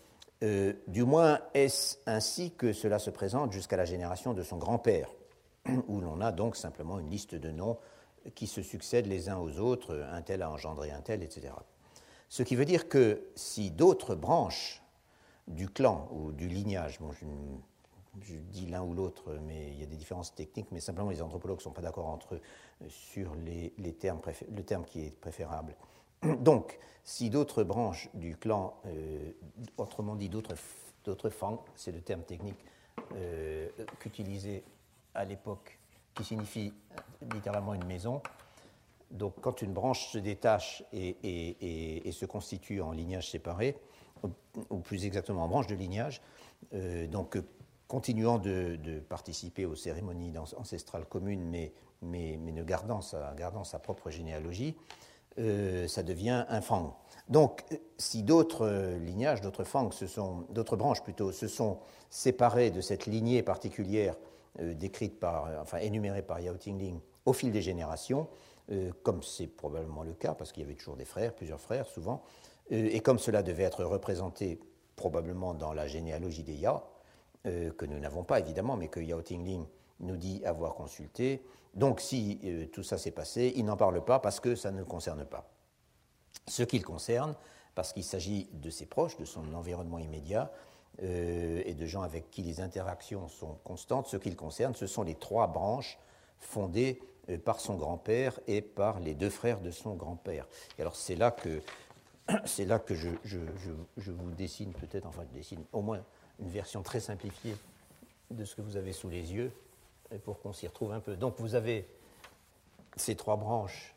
Du moins, est-ce ainsi que cela se présente jusqu'à la génération de son grand-père, où l'on a donc simplement une liste de noms qui se succèdent les uns aux autres, un tel a engendré un tel, etc. Ce qui veut dire que si d'autres branches du clan ou du lignage, bon, je dis l'un ou l'autre, mais il y a des différences techniques, mais simplement les anthropologues ne sont pas d'accord entre eux sur le terme qui est préférable. Donc, si d'autres branches du clan, autrement dit d'autres fangs, c'est le terme technique qu'utilisait à l'époque, qui signifie littéralement une maison. Donc, quand une branche se détache et se constitue en lignage séparé, ou plus exactement en branche de lignage, continuant de participer aux cérémonies ancestrales communes, mais ne gardant sa propre généalogie, ça devient un fang. Donc, si d'autres lignages, d'autres branches plutôt, se sont séparées de cette lignée particulière énumérée par Yao Tingling au fil des générations, comme c'est probablement le cas, parce qu'il y avait toujours plusieurs frères souvent, et comme cela devait être représenté probablement dans la généalogie des Yao, que nous n'avons pas évidemment, mais que Yao Tingling nous dit avoir consulté. Donc si tout ça s'est passé, il n'en parle pas parce que ça ne le concerne pas. Ce qui le concerne, parce qu'il s'agit de ses proches, de son environnement immédiat, et de gens avec qui les interactions sont constantes, ce qui le concerne, ce sont les 3 branches fondées par son grand-père et par les 2 frères de son grand-père. Et alors c'est là que je vous dessine peut-être, enfin je dessine au moins une version très simplifiée de ce que vous avez sous les yeux, pour qu'on s'y retrouve un peu. Donc vous avez ces 3 branches,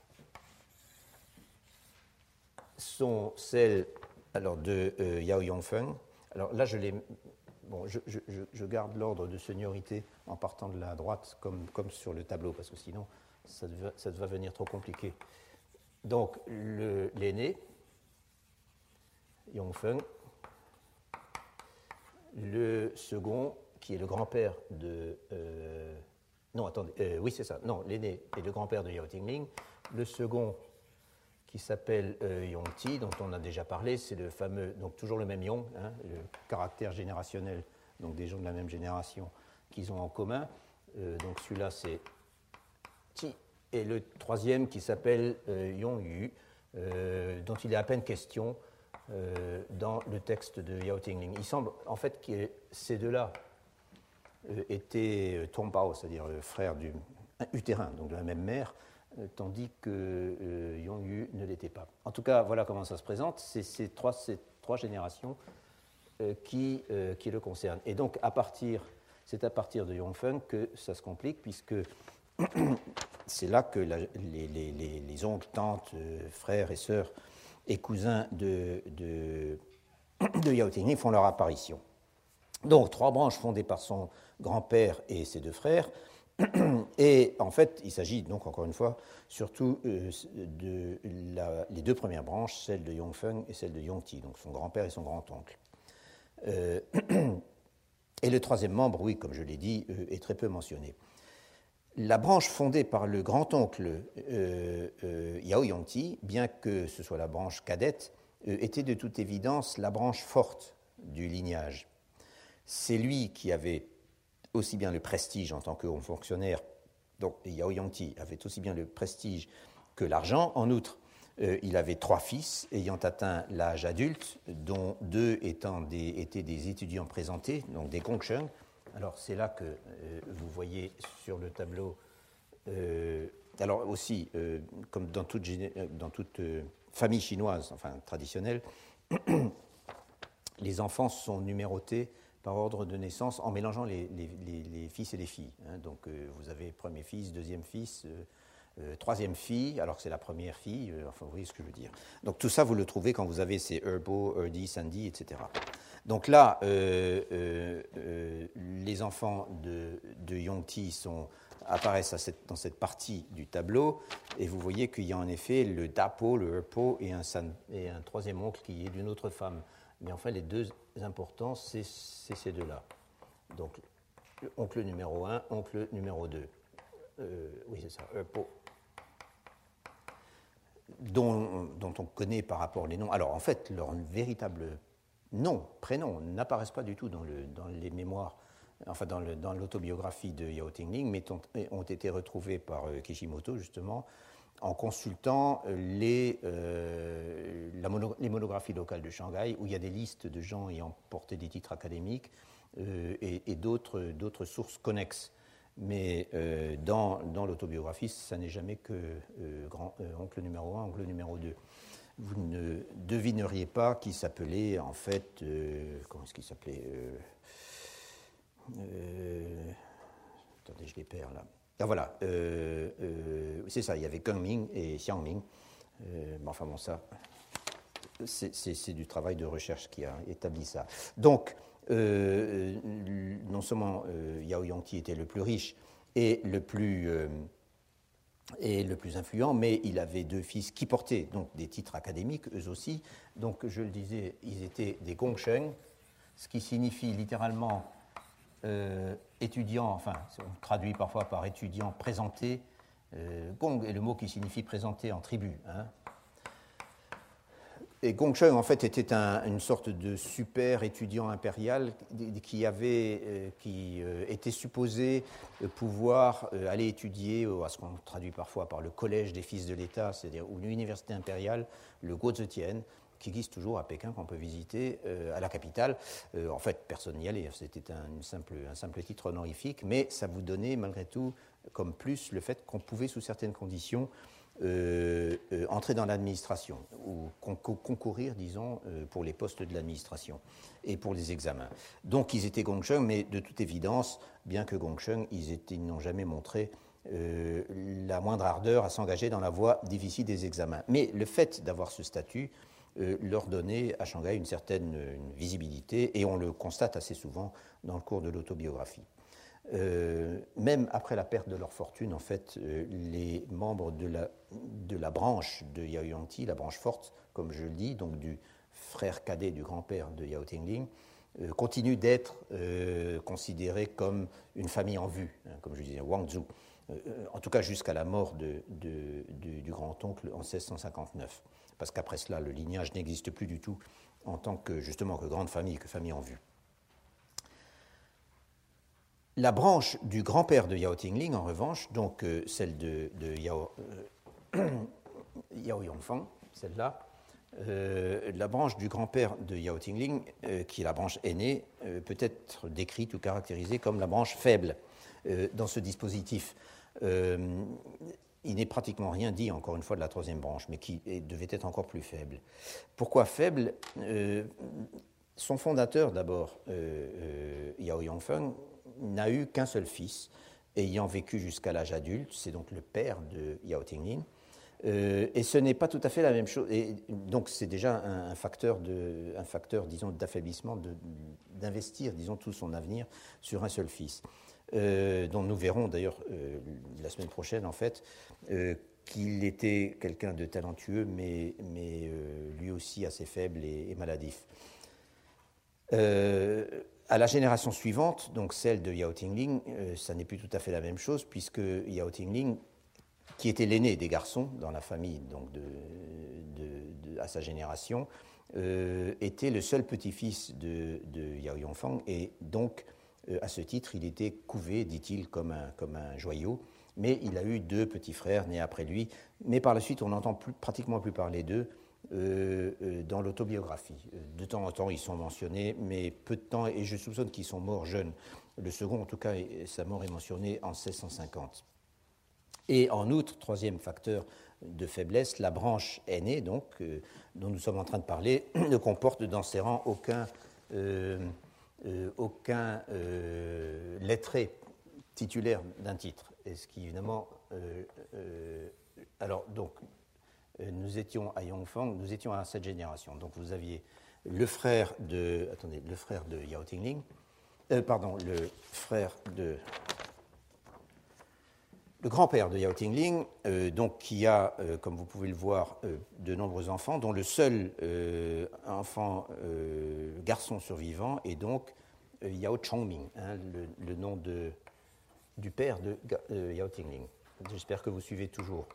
sont celles alors, de Yao Yongfeng. Alors là, je garde l'ordre de seniorité en partant de la droite, comme sur le tableau, parce que sinon, ça va venir trop compliqué. Donc, l'aîné, Yongfeng, le second, qui est le grand-père de... non, attendez, oui, c'est ça. Non, l'aîné est le grand-père de Yao Tingling. Le second, qui s'appelle Yongti, dont on a déjà parlé, c'est le fameux, donc toujours le même Yong, hein, le caractère générationnel, donc des gens de la même génération qu'ils ont en commun. Donc celui-là, c'est Ti. Et le troisième, qui s'appelle Yongyu, dont il est à peine question dans le texte de Yao Tingling. Il semble en fait que ces deux-là étaient Tongbao, c'est-à-dire frères utérin, donc de la même mère, tandis que Yongyu ne l'était pas. En tout cas, voilà comment ça se présente. C'est ces trois générations qui le concernent. Et donc, c'est à partir de Yongfeng que ça se complique, puisque c'est là que les oncles, tantes, frères et sœurs et cousins de Yao Tingling font leur apparition. Donc, 3 branches fondées par son grand-père et ses 2 frères. Et en fait, il s'agit donc, encore une fois, surtout de les 2 premières branches, celle de Yongfeng et celle de Yongti, donc son grand-père et son grand-oncle. Et le 3e membre, oui, comme je l'ai dit, est très peu mentionné. La branche fondée par le grand-oncle Yao Yongti, bien que ce soit la branche cadette, était de toute évidence la branche forte du lignage. C'est lui qui avait aussi bien le prestige en tant que haut fonctionnaire, donc Yao Yongti avait aussi bien le prestige que l'argent. En outre, il avait 3 fils ayant atteint l'âge adulte, dont 2 étaient des étudiants présentés, donc des gongsheng. Alors c'est là que vous voyez sur le tableau, alors aussi, comme dans toute famille chinoise, enfin traditionnelle, les enfants sont numérotés par ordre de naissance en mélangeant les fils et les filles. Hein. Donc vous avez premier fils, deuxième fils, troisième fille, alors que c'est la première fille, enfin vous voyez ce que je veux dire. Donc tout ça vous le trouvez quand vous avez ces Erbo, Erdi, Sandy, etc. Donc là, les enfants de Yongti apparaissent dans cette partie du tableau, et vous voyez qu'il y a en effet le Dapo, le Erpo et un 3e oncle qui est d'une autre femme. Mais enfin, les 2 importants, c'est ces 2-là. Donc, oncle numéro 1, oncle numéro 2. Oui, c'est ça, Erpo. Dont on connaît par rapport les noms. Alors, en fait, leur véritable prénoms n'apparaissent pas du tout dans les mémoires, enfin dans l'autobiographie de Yao Tingling, mais ont été retrouvés par Kishimoto, justement, en consultant les monographies locales de Shanghai, où il y a des listes de gens ayant porté des titres académiques et d'autres sources connexes. Mais dans l'autobiographie, ça n'est jamais que oncle numéro 1, oncle numéro 2. Vous ne devineriez pas qu'il s'appelait, en fait, comment est-ce qu'il s'appelait attendez, je les perds là. Ah voilà, c'est ça, il y avait Keng Ming et Xiang Ming. Enfin bon, ça, c'est du travail de recherche qui a établi ça. Donc, non seulement Yao Yongti était le plus riche et le plus influent, mais il avait deux fils qui portaient donc des titres académiques, eux aussi. Donc, je le disais, ils étaient des Gongsheng, ce qui signifie littéralement étudiant, enfin, on traduit parfois par étudiant présenté. Gong est le mot qui signifie présenté en tribu. Hein. Et Gongsheng, en fait, était une sorte de super étudiant impérial qui était supposé pouvoir aller étudier à ce qu'on traduit parfois par le collège des fils de l'État, c'est-à-dire ou l'université impériale, le Guozetian, qui existe toujours à Pékin, qu'on peut visiter à la capitale. En fait, personne n'y allait, c'était un simple titre honorifique, mais ça vous donnait malgré tout comme plus le fait qu'on pouvait, sous certaines conditions, entrer dans l'administration ou concourir, disons, pour les postes de l'administration et pour les examens. Donc ils étaient Gongsheng, mais de toute évidence, bien que Gongsheng, ils n'ont jamais montré la moindre ardeur à s'engager dans la voie difficile des examens. Mais le fait d'avoir ce statut leur donnait à Shanghai une certaine visibilité, et on le constate assez souvent dans le cours de l'autobiographie. Même après la perte de leur fortune, en fait, les membres de la branche de Yao Yongti, la branche forte, comme je le dis, donc du frère cadet du grand-père de Yao Tingling, continuent d'être considérés comme une famille en vue, hein, comme je disais, Wang Zhu, en tout cas jusqu'à la mort du grand-oncle en 1659. Parce qu'après cela, le lignage n'existe plus du tout en tant que, justement, que grande famille, que famille en vue. La branche du grand-père de Yao Tingling, en revanche, donc celle de Yao Yongfang, celle-là, la branche du grand-père de Yao Tingling, qui est la branche aînée, peut être décrite ou caractérisée comme la branche faible dans ce dispositif. Il n'est pratiquement rien dit, encore une fois, de la troisième branche, mais qui devait être encore plus faible. Pourquoi faible ? Son fondateur, d'abord, Yao Yongfeng, n'a eu qu'un seul fils, ayant vécu jusqu'à l'âge adulte, c'est donc le père de Yao Tingling, et ce n'est pas tout à fait la même chose, et donc c'est déjà un facteur, disons, d'affaiblissement, d'investir, disons, tout son avenir sur un seul fils, dont nous verrons d'ailleurs la semaine prochaine, en fait, qu'il était quelqu'un de talentueux, mais lui aussi assez faible et maladif. À la génération suivante, donc celle de Yao Tingling, ça n'est plus tout à fait la même chose, puisque Yao Tingling, qui était l'aîné des garçons dans la famille, donc à sa génération, était le seul petit-fils de Yao Yongfang, et donc, à ce titre, il était couvé, dit-il, comme un joyau, mais il a eu deux petits frères nés après lui, mais par la suite, on n'entend pratiquement plus parler d'eux, dans l'autobiographie. De temps en temps, ils sont mentionnés, mais peu de temps, et je soupçonne qu'ils sont morts jeunes. Le second, en tout cas, sa mort est mentionnée en 1650. Et en outre, troisième facteur de faiblesse, la branche aînée, donc, dont nous sommes en train de parler, ne comporte dans ses rangs aucun lettré titulaire d'un titre. Et ce qui, évidemment... alors, donc... Nous étions à Yongfang, nous étions à cette génération. Donc vous aviez le frère de Yao Tingling, le grand-père de Yao Tingling, donc qui a, comme vous pouvez le voir, de nombreux enfants, dont le seul enfant garçon survivant est donc Yao Chongming, hein, le nom du père de Yao Tingling. J'espère que vous suivez toujours.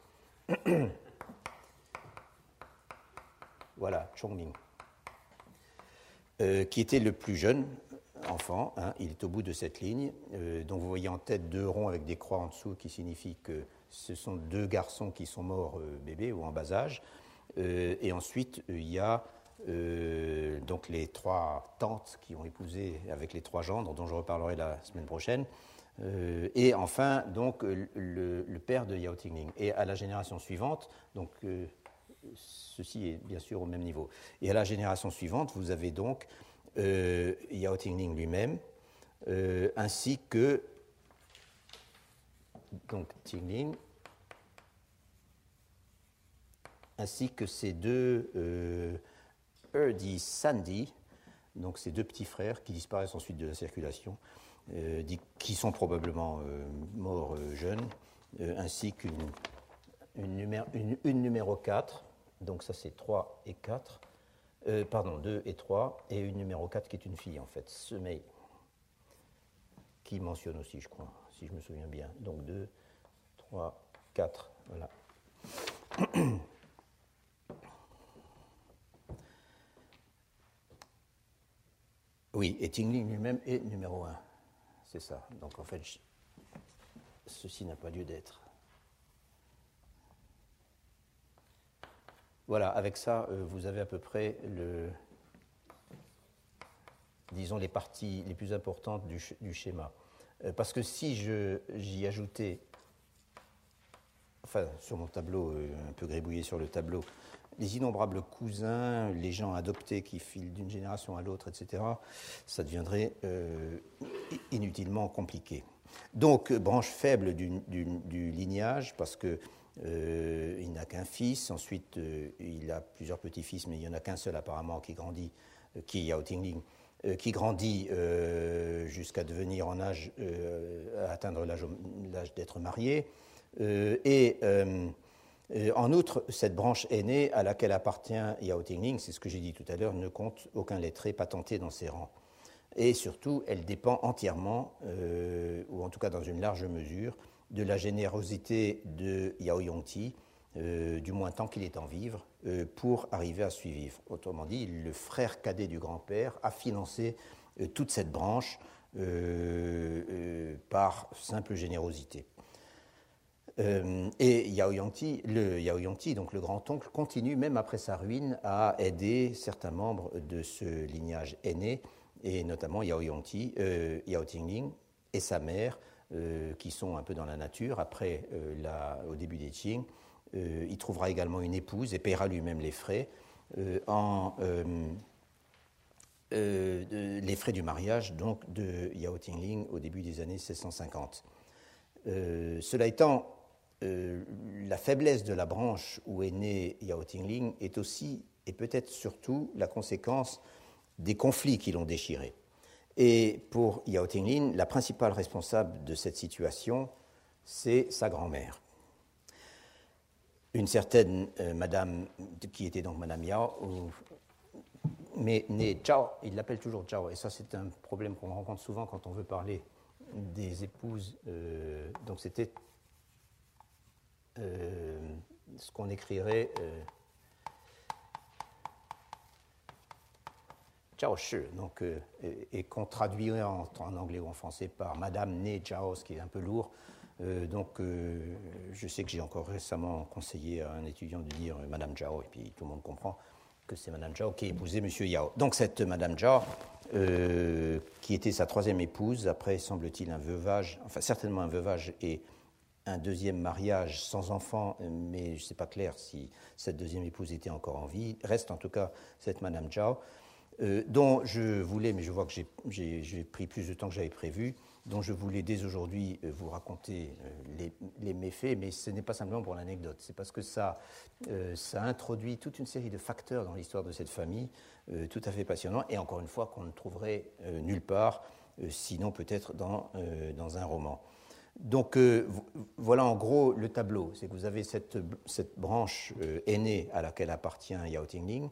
Voilà, Chongming. qui était le plus jeune enfant. Hein, il est au bout de cette ligne. Donc vous voyez en tête 2 ronds avec des croix en dessous qui signifient que ce sont 2 garçons qui sont morts bébés ou en bas âge. Et ensuite, il y a donc les 3 tantes qui ont épousé avec les 3 gendres, dont je reparlerai la semaine prochaine. Et enfin, donc, le père de Yao Tingling. Et à la génération suivante, donc ceci est bien sûr au même niveau. Et à la génération suivante, vous avez donc Yao Tingling lui-même, ainsi que donc Tingling, ainsi que ces 2 Erdi Sandy, donc ces 2 petits frères qui disparaissent ensuite de la circulation, qui sont probablement morts jeunes, ainsi qu'une numéro 4, donc ça c'est 3 et 4, 2 et 3, et une numéro 4 qui est une fille en fait, Semei, qui mentionne aussi, je crois, si je me souviens bien. Donc 2, 3, 4, voilà. Oui, et Tingling lui-même est numéro 1. C'est ça. Donc en fait, ceci n'a pas lieu d'être. Voilà, avec ça, vous avez à peu près disons les parties les plus importantes du schéma. Parce que si j'y ajoutais, enfin sur mon tableau, un peu gribouillé sur le tableau, les innombrables cousins, les gens adoptés qui filent d'une génération à l'autre, etc., ça deviendrait inutilement compliqué. Donc, branche faible du lignage, parce qu'il n'a qu'un fils, ensuite il a plusieurs petits-fils, mais il n'y en a qu'un seul apparemment qui grandit, qui est Yao Tingling, qui grandit jusqu'à devenir en âge, à atteindre l'âge d'être marié, en outre, cette branche aînée à laquelle appartient Yao Tingling, c'est ce que j'ai dit tout à l'heure, ne compte aucun lettré patenté dans ses rangs. Et surtout, elle dépend entièrement, ou en tout cas dans une large mesure, de la générosité de Yao Yongti, du moins tant qu'il est en vivre, pour arriver à suivre. Autrement dit, le frère cadet du grand-père a financé toute cette branche par simple générosité. Et Yao Yongti, donc le grand-oncle, continue même après sa ruine à aider certains membres de ce lignage aîné, et notamment Yao Tingling et sa mère, qui sont un peu dans la nature. Après, au début des Qing, il trouvera également une épouse et paiera lui-même les frais, les frais du mariage donc, de Yao Tingling au début des années 1650. Cela étant, la faiblesse de la branche où est né Yao Tingling est aussi, et peut-être surtout, la conséquence des conflits qui l'ont déchiré. Et pour Yao Tingling, la principale responsable de cette situation, c'est sa grand-mère. Une certaine madame, qui était donc madame Yao, mais née Zhao, il l'appelle toujours Zhao, et ça c'est un problème qu'on rencontre souvent quand on veut parler des épouses, donc c'était ce qu'on écrirait Zhao Shi, donc, et qu'on traduirait en anglais ou en français par Madame née Zhao, ce qui est un peu lourd. Donc, je sais que j'ai encore récemment conseillé à un étudiant de dire Madame Zhao, et puis tout le monde comprend que c'est Madame Zhao qui a épousé Monsieur Yao. Donc, cette Madame Zhao, qui était sa 3e épouse, après, semble-t-il, un veuvage, enfin certainement un veuvage et un 2e mariage sans enfant, mais je ne sais pas clair si cette 2e épouse était encore en vie. Reste en tout cas cette Madame Zhao, dont je voulais, mais je vois que j'ai pris plus de temps que j'avais prévu, dont je voulais dès aujourd'hui vous raconter les méfaits, mais ce n'est pas simplement pour l'anecdote, c'est parce que ça introduit toute une série de facteurs dans l'histoire de cette famille, tout à fait passionnant, et encore une fois qu'on ne trouverait nulle part, sinon peut-être dans un roman. Donc voilà en gros le tableau, c'est que vous avez cette branche aînée à laquelle appartient Yao Tingling,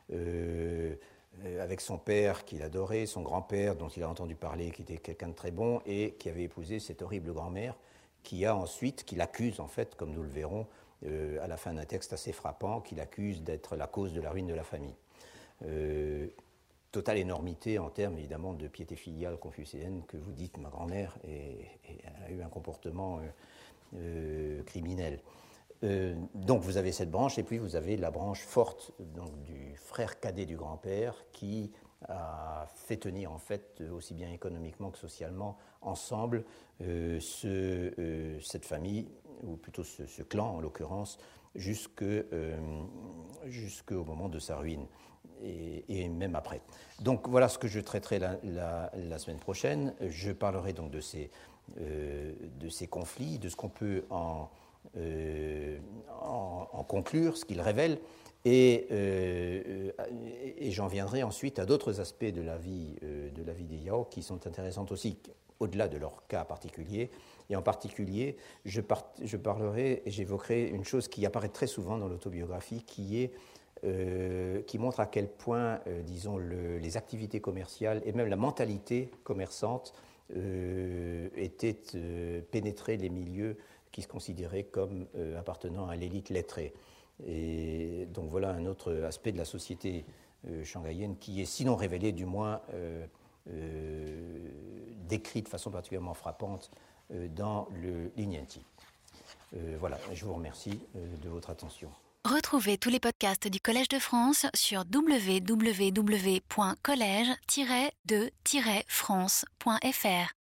avec son père qu'il adorait, son grand-père dont il a entendu parler, qui était quelqu'un de très bon, et qui avait épousé cette horrible grand-mère, qui l'accuse en fait, comme nous le verrons, à la fin d'un texte assez frappant, qui l'accuse d'être la cause de la ruine de la famille. totale énormité en termes évidemment de piété filiale confucéenne que vous dites ma grand-mère a eu un comportement criminel. Donc vous avez cette branche et puis vous avez la branche forte donc, du frère cadet du grand-père qui a fait tenir en fait aussi bien économiquement que socialement ensemble cette famille ou plutôt ce clan en l'occurrence jusqu'au moment de sa ruine et même après. Donc voilà ce que je traiterai la semaine prochaine. Je parlerai donc de ces conflits, de ce qu'on peut en conclure, ce qu'ils révèlent, et j'en viendrai ensuite à d'autres aspects de la vie des Yao qui sont intéressants aussi, au-delà de leur cas particulier. Et en particulier, je parlerai et j'évoquerai une chose qui apparaît très souvent dans l'autobiographie, qui montre à quel point, disons, les activités commerciales et même la mentalité commerçante pénétraient les milieux qui se considéraient comme appartenant à l'élite lettrée. Et donc voilà un autre aspect de la société shanghaïenne qui est sinon révélé, du moins décrit de façon particulièrement frappante dans le Lingnianti. Voilà, je vous remercie de votre attention. Retrouvez tous les podcasts du Collège de France sur www.collège-de-france.fr.